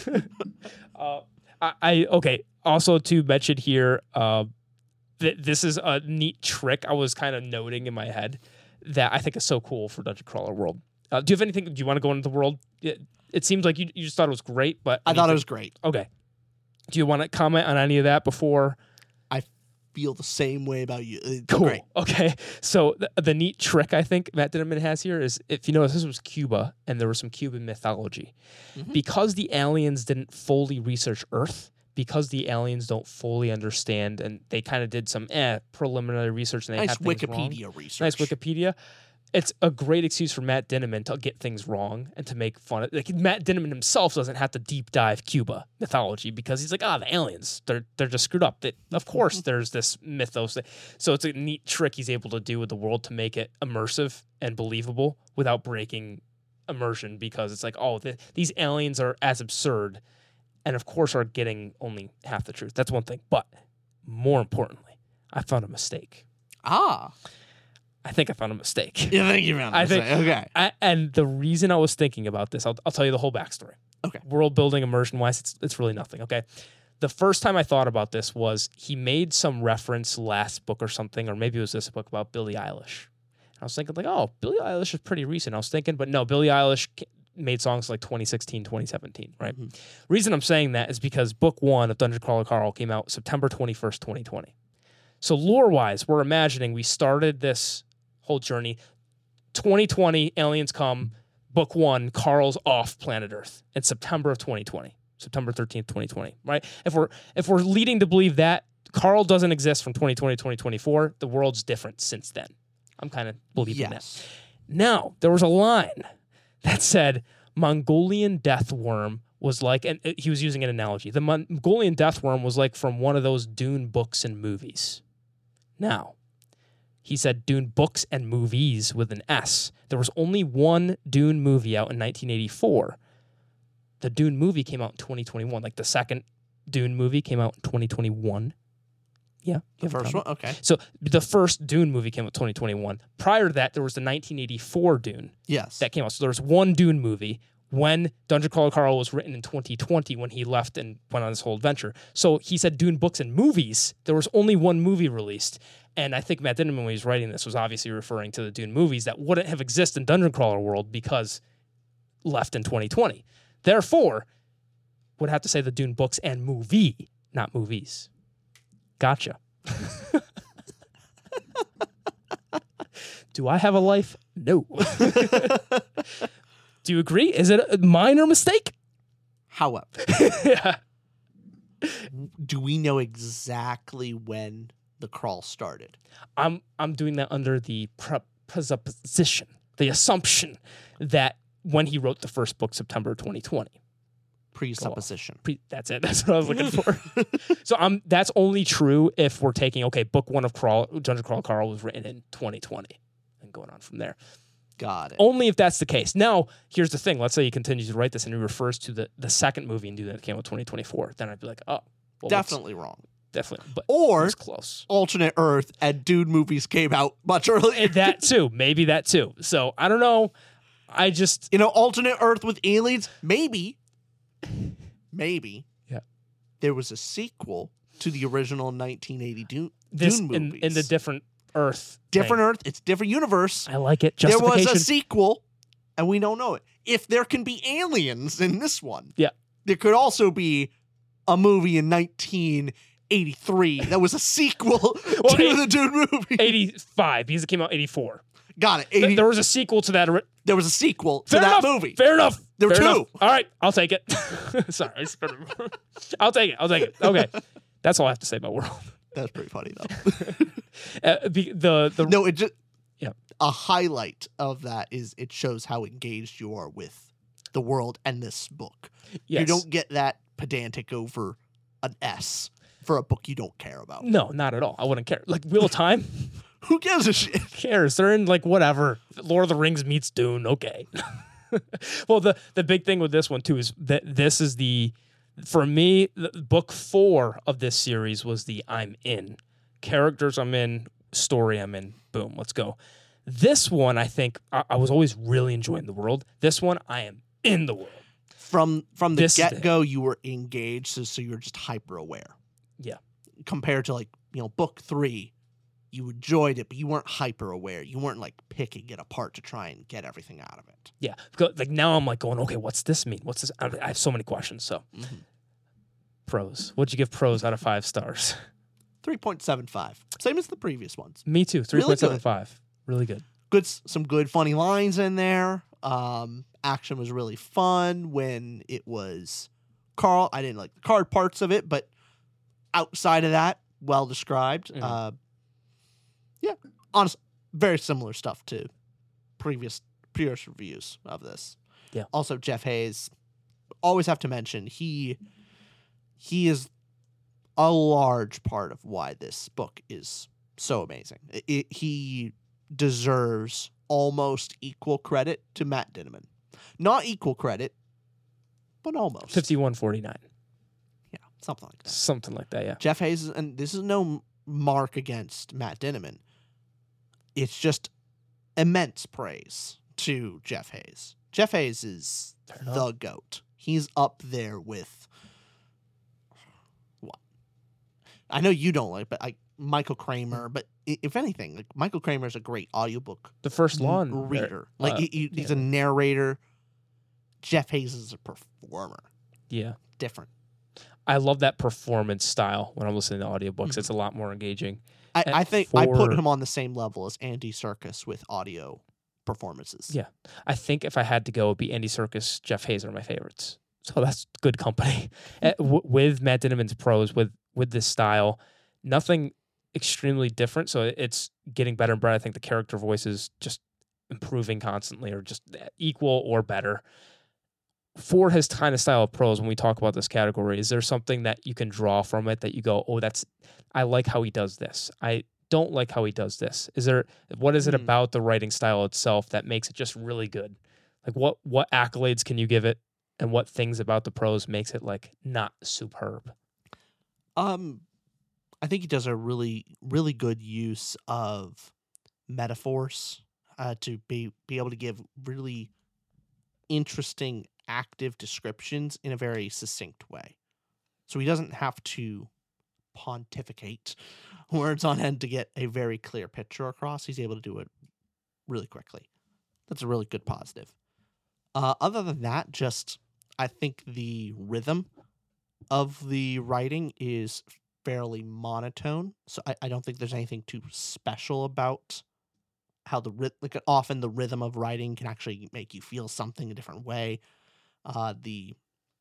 Okay. Also to mention here, this is a neat trick I was kind of noting in my head that I think is so cool for Dungeon Crawler World. Do you have anything? Do you want to go into the world? It seems like you just thought it was great, but I thought it was great. Okay. Do you want to comment on any of that before? Feel the same way about you. Cool. Great. Okay. So the neat trick I think Matt Dinniman has here is, if you notice, this was Cuba and there was some Cuban mythology. Mm-hmm. Because the aliens didn't fully research Earth, because the aliens don't fully understand, and they kind of did some preliminary research and they nice had things Wikipedia wrong. research. Nice Wikipedia. it's a great excuse for Matt Dinniman to get things wrong and to make fun of. Like Matt Dinniman himself doesn't have to deep dive Cuba mythology because he's like, the aliens, they're just screwed up. Of course, there's this mythos. So it's a neat trick he's able to do with the world to make it immersive and believable without breaking immersion, because it's like, these aliens are as absurd, and of course are getting only half the truth. That's one thing, but more importantly, I found a mistake. I think I found a mistake. You think you found a mistake? Okay. And the reason I was thinking about this, I'll tell you the whole backstory. Okay. World building, immersion wise, it's really nothing. Okay. The first time I thought about this was he made some reference last book or something, or maybe it was this book about Billie Eilish. I was thinking like, Billie Eilish is pretty recent. I was thinking, but no, Billie Eilish made songs like 2016, 2017, right? Mm-hmm. Reason I'm saying that is because book 1 of Dungeon Crawler Carl came out September 21st, 2020. So lore-wise, we're imagining we started this whole journey. 2020, aliens come. Book 1, Carl's off planet Earth in September of 2020, September 13th, 2020. Right? If we're leading to believe that Carl doesn't exist from 2020 to 2024, the world's different since then. I'm kind of believing that. Now there was a line that said Mongolian death worm was like, and he was using an analogy. The Mongolian death worm was like from one of those Dune books and movies. Now, he said Dune books and movies with an S. There was only one Dune movie out in 1984. The Dune movie came out in 2021. Like the second Dune movie came out in 2021. Yeah. The first one? Okay. So the first Dune movie came out in 2021. Prior to that, there was the 1984 Dune. Yes. That came out. So there was one Dune movie when Dungeon Crawler Carl was written in 2020 when he left and went on this whole adventure. So he said Dune books and movies. There was only one movie released. And I think Matt Dinniman, when he was writing this, was obviously referring to the Dune movies that wouldn't have existed in Dungeon Crawler world because left in 2020. Therefore, would have to say the Dune books and movie, not movies. Gotcha. Do I have a life? No. Do you agree? Is it a minor mistake? However, Yeah. do we know exactly when the crawl started? I'm doing that under the presupposition, the assumption that when he wrote the first book, September 2020. Presupposition. That's it. That's what I was looking for. So that's only true if we're taking, book 1 of Dungeon Crawler Carl was written in 2020 and going on from there. Got it. Only if that's the case. Now, here's the thing. Let's say he continues to write this and he refers to the second movie and that came out 2024. Then I'd be like, definitely wrong. Definitely. But or it's close. Alternate Earth and Dune movies came out much earlier. That too. Maybe that too. So I don't know. I just... Alternate Earth with aliens? Maybe. Yeah. There was a sequel to the original 1980 Dune movies. In the different Earth. Different Earth. It's different universe. I like it. There was a sequel, and we don't know it. If there can be aliens in this one, there could also be a movie in 1983 that was a sequel to the Dune movie. 85, because it came out 84. Got it. There was a sequel to that. There was a sequel to that movie. Fair enough. There were two. All right, I'll take it. Sorry. I'll take it. Okay. That's all I have to say about World. That's pretty funny, though. No, it just... Yeah. A highlight of that is it shows how engaged you are with the world and this book. Yes. You don't get that pedantic over an S for a book you don't care about. No, not at all. I wouldn't care. Like Wheel of Time? Who gives a shit? Who cares? They're in like whatever. Lord of the Rings meets Dune. Okay. Well, the big thing with this one too is that this is for me, book 4 of this series was the I'm in. Characters I'm in, story I'm in. Boom, let's go. This one, I think, I was always really enjoying the world. This one, I am in the world. From the get-go, you were engaged, so you're just hyper-aware. Yeah. Compared to book 3, you enjoyed it, but you weren't hyper-aware. You weren't picking it apart to try and get everything out of it. Yeah. Because, now I'm going, okay, what's this mean? What's this? I have so many questions. So, Pros. What'd you give Pros out of 5 stars? 3.75. Same as the previous ones. Me too. 3.75. Really good. Some good funny lines in there. Action was really fun when it was Carl. I didn't like the card parts of it, but outside of that, well described. Yeah, honestly, very similar stuff to previous reviews of this. Yeah. Also, Jeff Hayes, always have to mention, he is a large part of why this book is so amazing. He deserves almost equal credit to Matt Dinniman. Not equal credit, but almost. 51-49. Yeah, something like that. Something like that, yeah. Jeff Hayes, and this is no mark against Matt Dinniman. It's just immense praise to Jeff Hayes. Jeff Hayes is the GOAT. He's up there with what? I know you don't like, but Michael Kramer. But if anything, like Michael Kramer is a great audiobook. The First Lawn reader. He's a narrator. Jeff Hayes is a performer. Yeah. Different. I love that performance style when I'm listening to audiobooks. It's a lot more engaging. I think I put him on the same level as Andy Serkis with audio performances. Yeah. I think if I had to go, it would be Andy Serkis, Jeff Hayes are my favorites. So that's good company. With Matt Dinniman's prose, with this style, nothing extremely different. So it's getting better and better. I think the character voice is just improving constantly, or just equal or better. For his kind of style of prose, when we talk about this category, is there something that you can draw from it that you go, oh, I like how he does this. I don't like how he does this. What is it about the writing style itself that makes it just really good? Like what accolades can you give it, and what things about the prose makes it like not superb? I think he does a really, really good use of metaphors to be able to give really interesting active descriptions in a very succinct way. So he doesn't have to pontificate words on end to get a very clear picture across. He's able to do it really quickly. That's a really good positive. Other than that, I think the rhythm of the writing is fairly monotone. So I don't think there's anything too special about how often the rhythm of writing can actually make you feel something a different way. The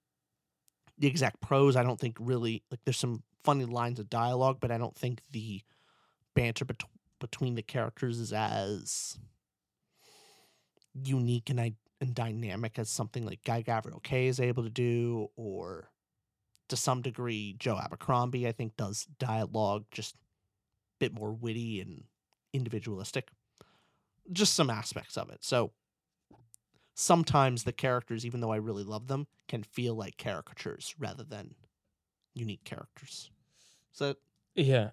exact prose, I don't think really, like, there's some funny lines of dialogue, but I don't think the banter between the characters is as unique and dynamic as something like Guy Gavriel Kay is able to do, or to some degree Joe Abercrombie, I think, does dialogue just a bit more witty and individualistic. Just some aspects of it. So sometimes the characters, even though I really love them, can feel like caricatures rather than unique characters. So yeah,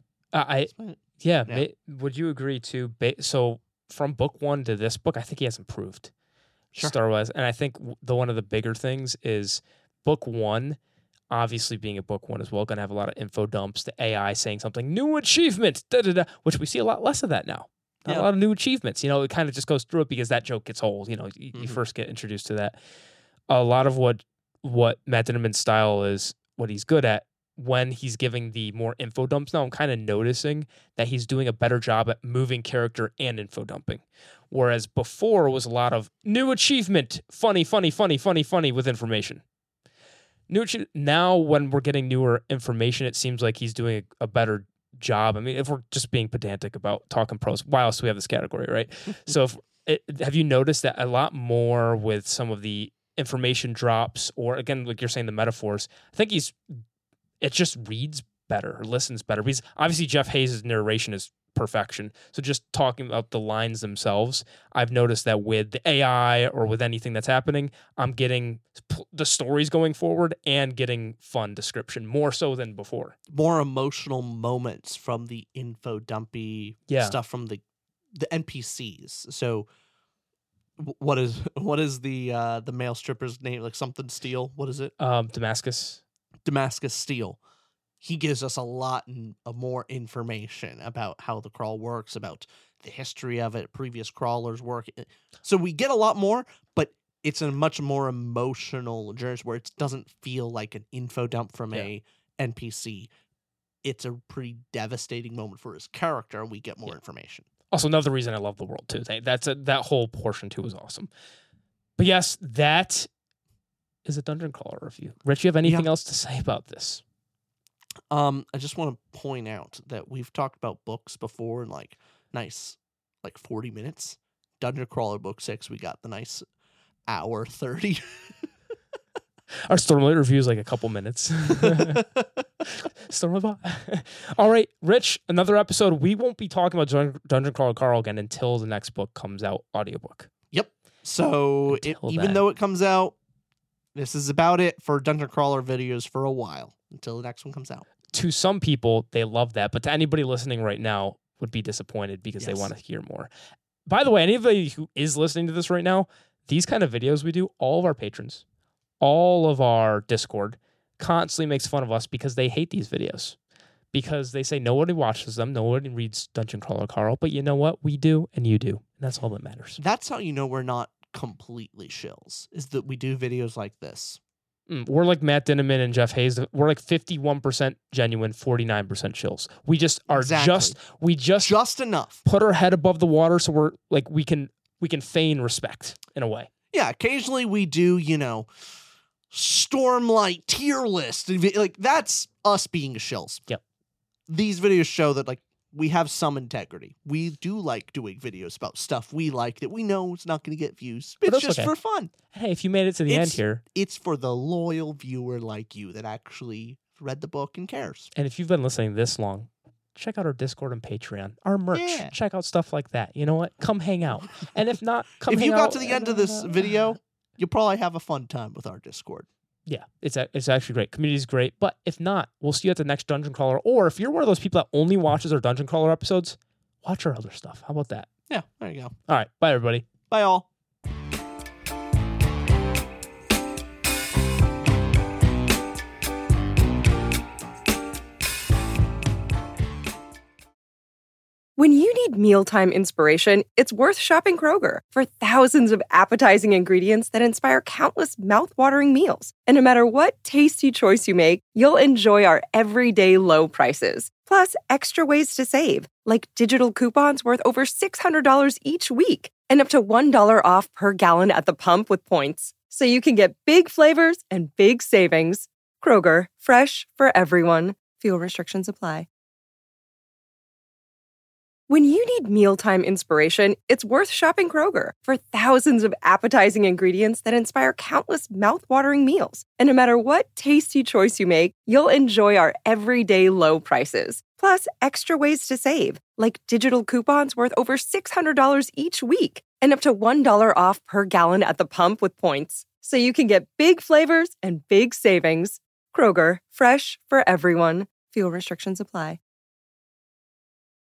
would you agree too? So from book one to this book, I think he has improved Star-wise, and I think one of the bigger things is book one. Obviously, being a book one as well, going to have a lot of info dumps. The AI saying something, new achievement, which we see a lot less of that now. Not a lot of new achievements. It kind of just goes through it because that joke gets old. You first get introduced to that. A lot of what Matt Dinniman's style is, what he's good at, when he's giving the more info dumps now, I'm kind of noticing that he's doing a better job at moving character and info dumping. Whereas before it was a lot of new achievement, funny with information. Now when we're getting newer information, it seems like he's doing a better job. I mean, if we're just being pedantic about talking prose, why else do we have this category, right? So have you noticed that a lot more with some of the information drops, or again, like you're saying, the metaphors? I think it just reads better or listens better, because obviously Jeff Hayes' narration is perfection. So just talking about the lines themselves, I've noticed that with the AI or with anything that's happening, I'm getting the stories going forward and getting fun description more so than before. More emotional moments from the info dumpy stuff from the NPCs. So what is the male stripper's name? Like something Steel. What is it? Damascus Steel. He gives us a lot of more information about how the crawl works, about the history of it, previous crawlers' work. So we get a lot more, but it's a much more emotional journey where it doesn't feel like an info dump from a NPC. It's a pretty devastating moment for his character, and we get more information. Also, another reason I love the world too. That whole portion too was awesome. But yes, that is a Dungeon Crawler review. Rich, you have anything else to say about this? I just want to point out that we've talked about books before in 40 minutes. Dungeon Crawler Book 6, we got the nice hour 30. Our Stormlight review is like a couple minutes. Stormlight. All right, Rich, another episode. We won't be talking about Dungeon Crawler Carl again until the next book comes out, audiobook. Yep. So even though it comes out, this is about it for Dungeon Crawler videos for a while until the next one comes out. To some people, they love that. But to anybody listening right now would be disappointed because they want to hear more. By the way, anybody who is listening to this right now, these kind of videos we do, all of our patrons, all of our Discord constantly makes fun of us because they hate these videos. Because they say nobody watches them, nobody reads Dungeon Crawler Carl, but you know what? We do, and you do. And that's all that matters. That's how you know we're not completely shills, is that we do videos like this. We're like Matt Dinneman and Jeff Hayes. We're like 51% genuine, 49% shills. We just are just enough. Put our head above the water so we're like we can feign respect in a way. Yeah, occasionally we do, Stormlight tier list. Like that's us being shills. Yep. These videos show that like we have some integrity. We do like doing videos about stuff we like that we know is not going to get views. It's just for fun. Hey, if you made it to the end here. It's for the loyal viewer like you that actually read the book and cares. And if you've been listening this long, check out our Discord and Patreon, our merch. Yeah. Check out stuff like that. You know what? Come hang out. And if not, come hang out. If you got to the end of this video, you'll probably have a fun time with our Discord. Yeah, it's actually great. Community's great. But if not, we'll see you at the next Dungeon Crawler. Or if you're one of those people that only watches our Dungeon Crawler episodes, watch our other stuff. How about that? Yeah, there you go. All right. Bye, everybody. Bye, all. When you need mealtime inspiration, it's worth shopping Kroger. For thousands of appetizing ingredients that inspire countless mouthwatering meals. And no matter what tasty choice you make, you'll enjoy our everyday low prices. Plus, extra ways to save, like digital coupons worth over $600 each week. And up to $1 off per gallon at the pump with points. So you can get big flavors and big savings. Kroger, fresh for everyone. Fuel restrictions apply. When you need mealtime inspiration, it's worth shopping Kroger. For thousands of appetizing ingredients that inspire countless mouthwatering meals. And no matter what tasty choice you make, you'll enjoy our everyday low prices. Plus, extra ways to save, like digital coupons worth over $600 each week. And up to $1 off per gallon at the pump with points. So you can get big flavors and big savings. Kroger, fresh for everyone. Fuel restrictions apply.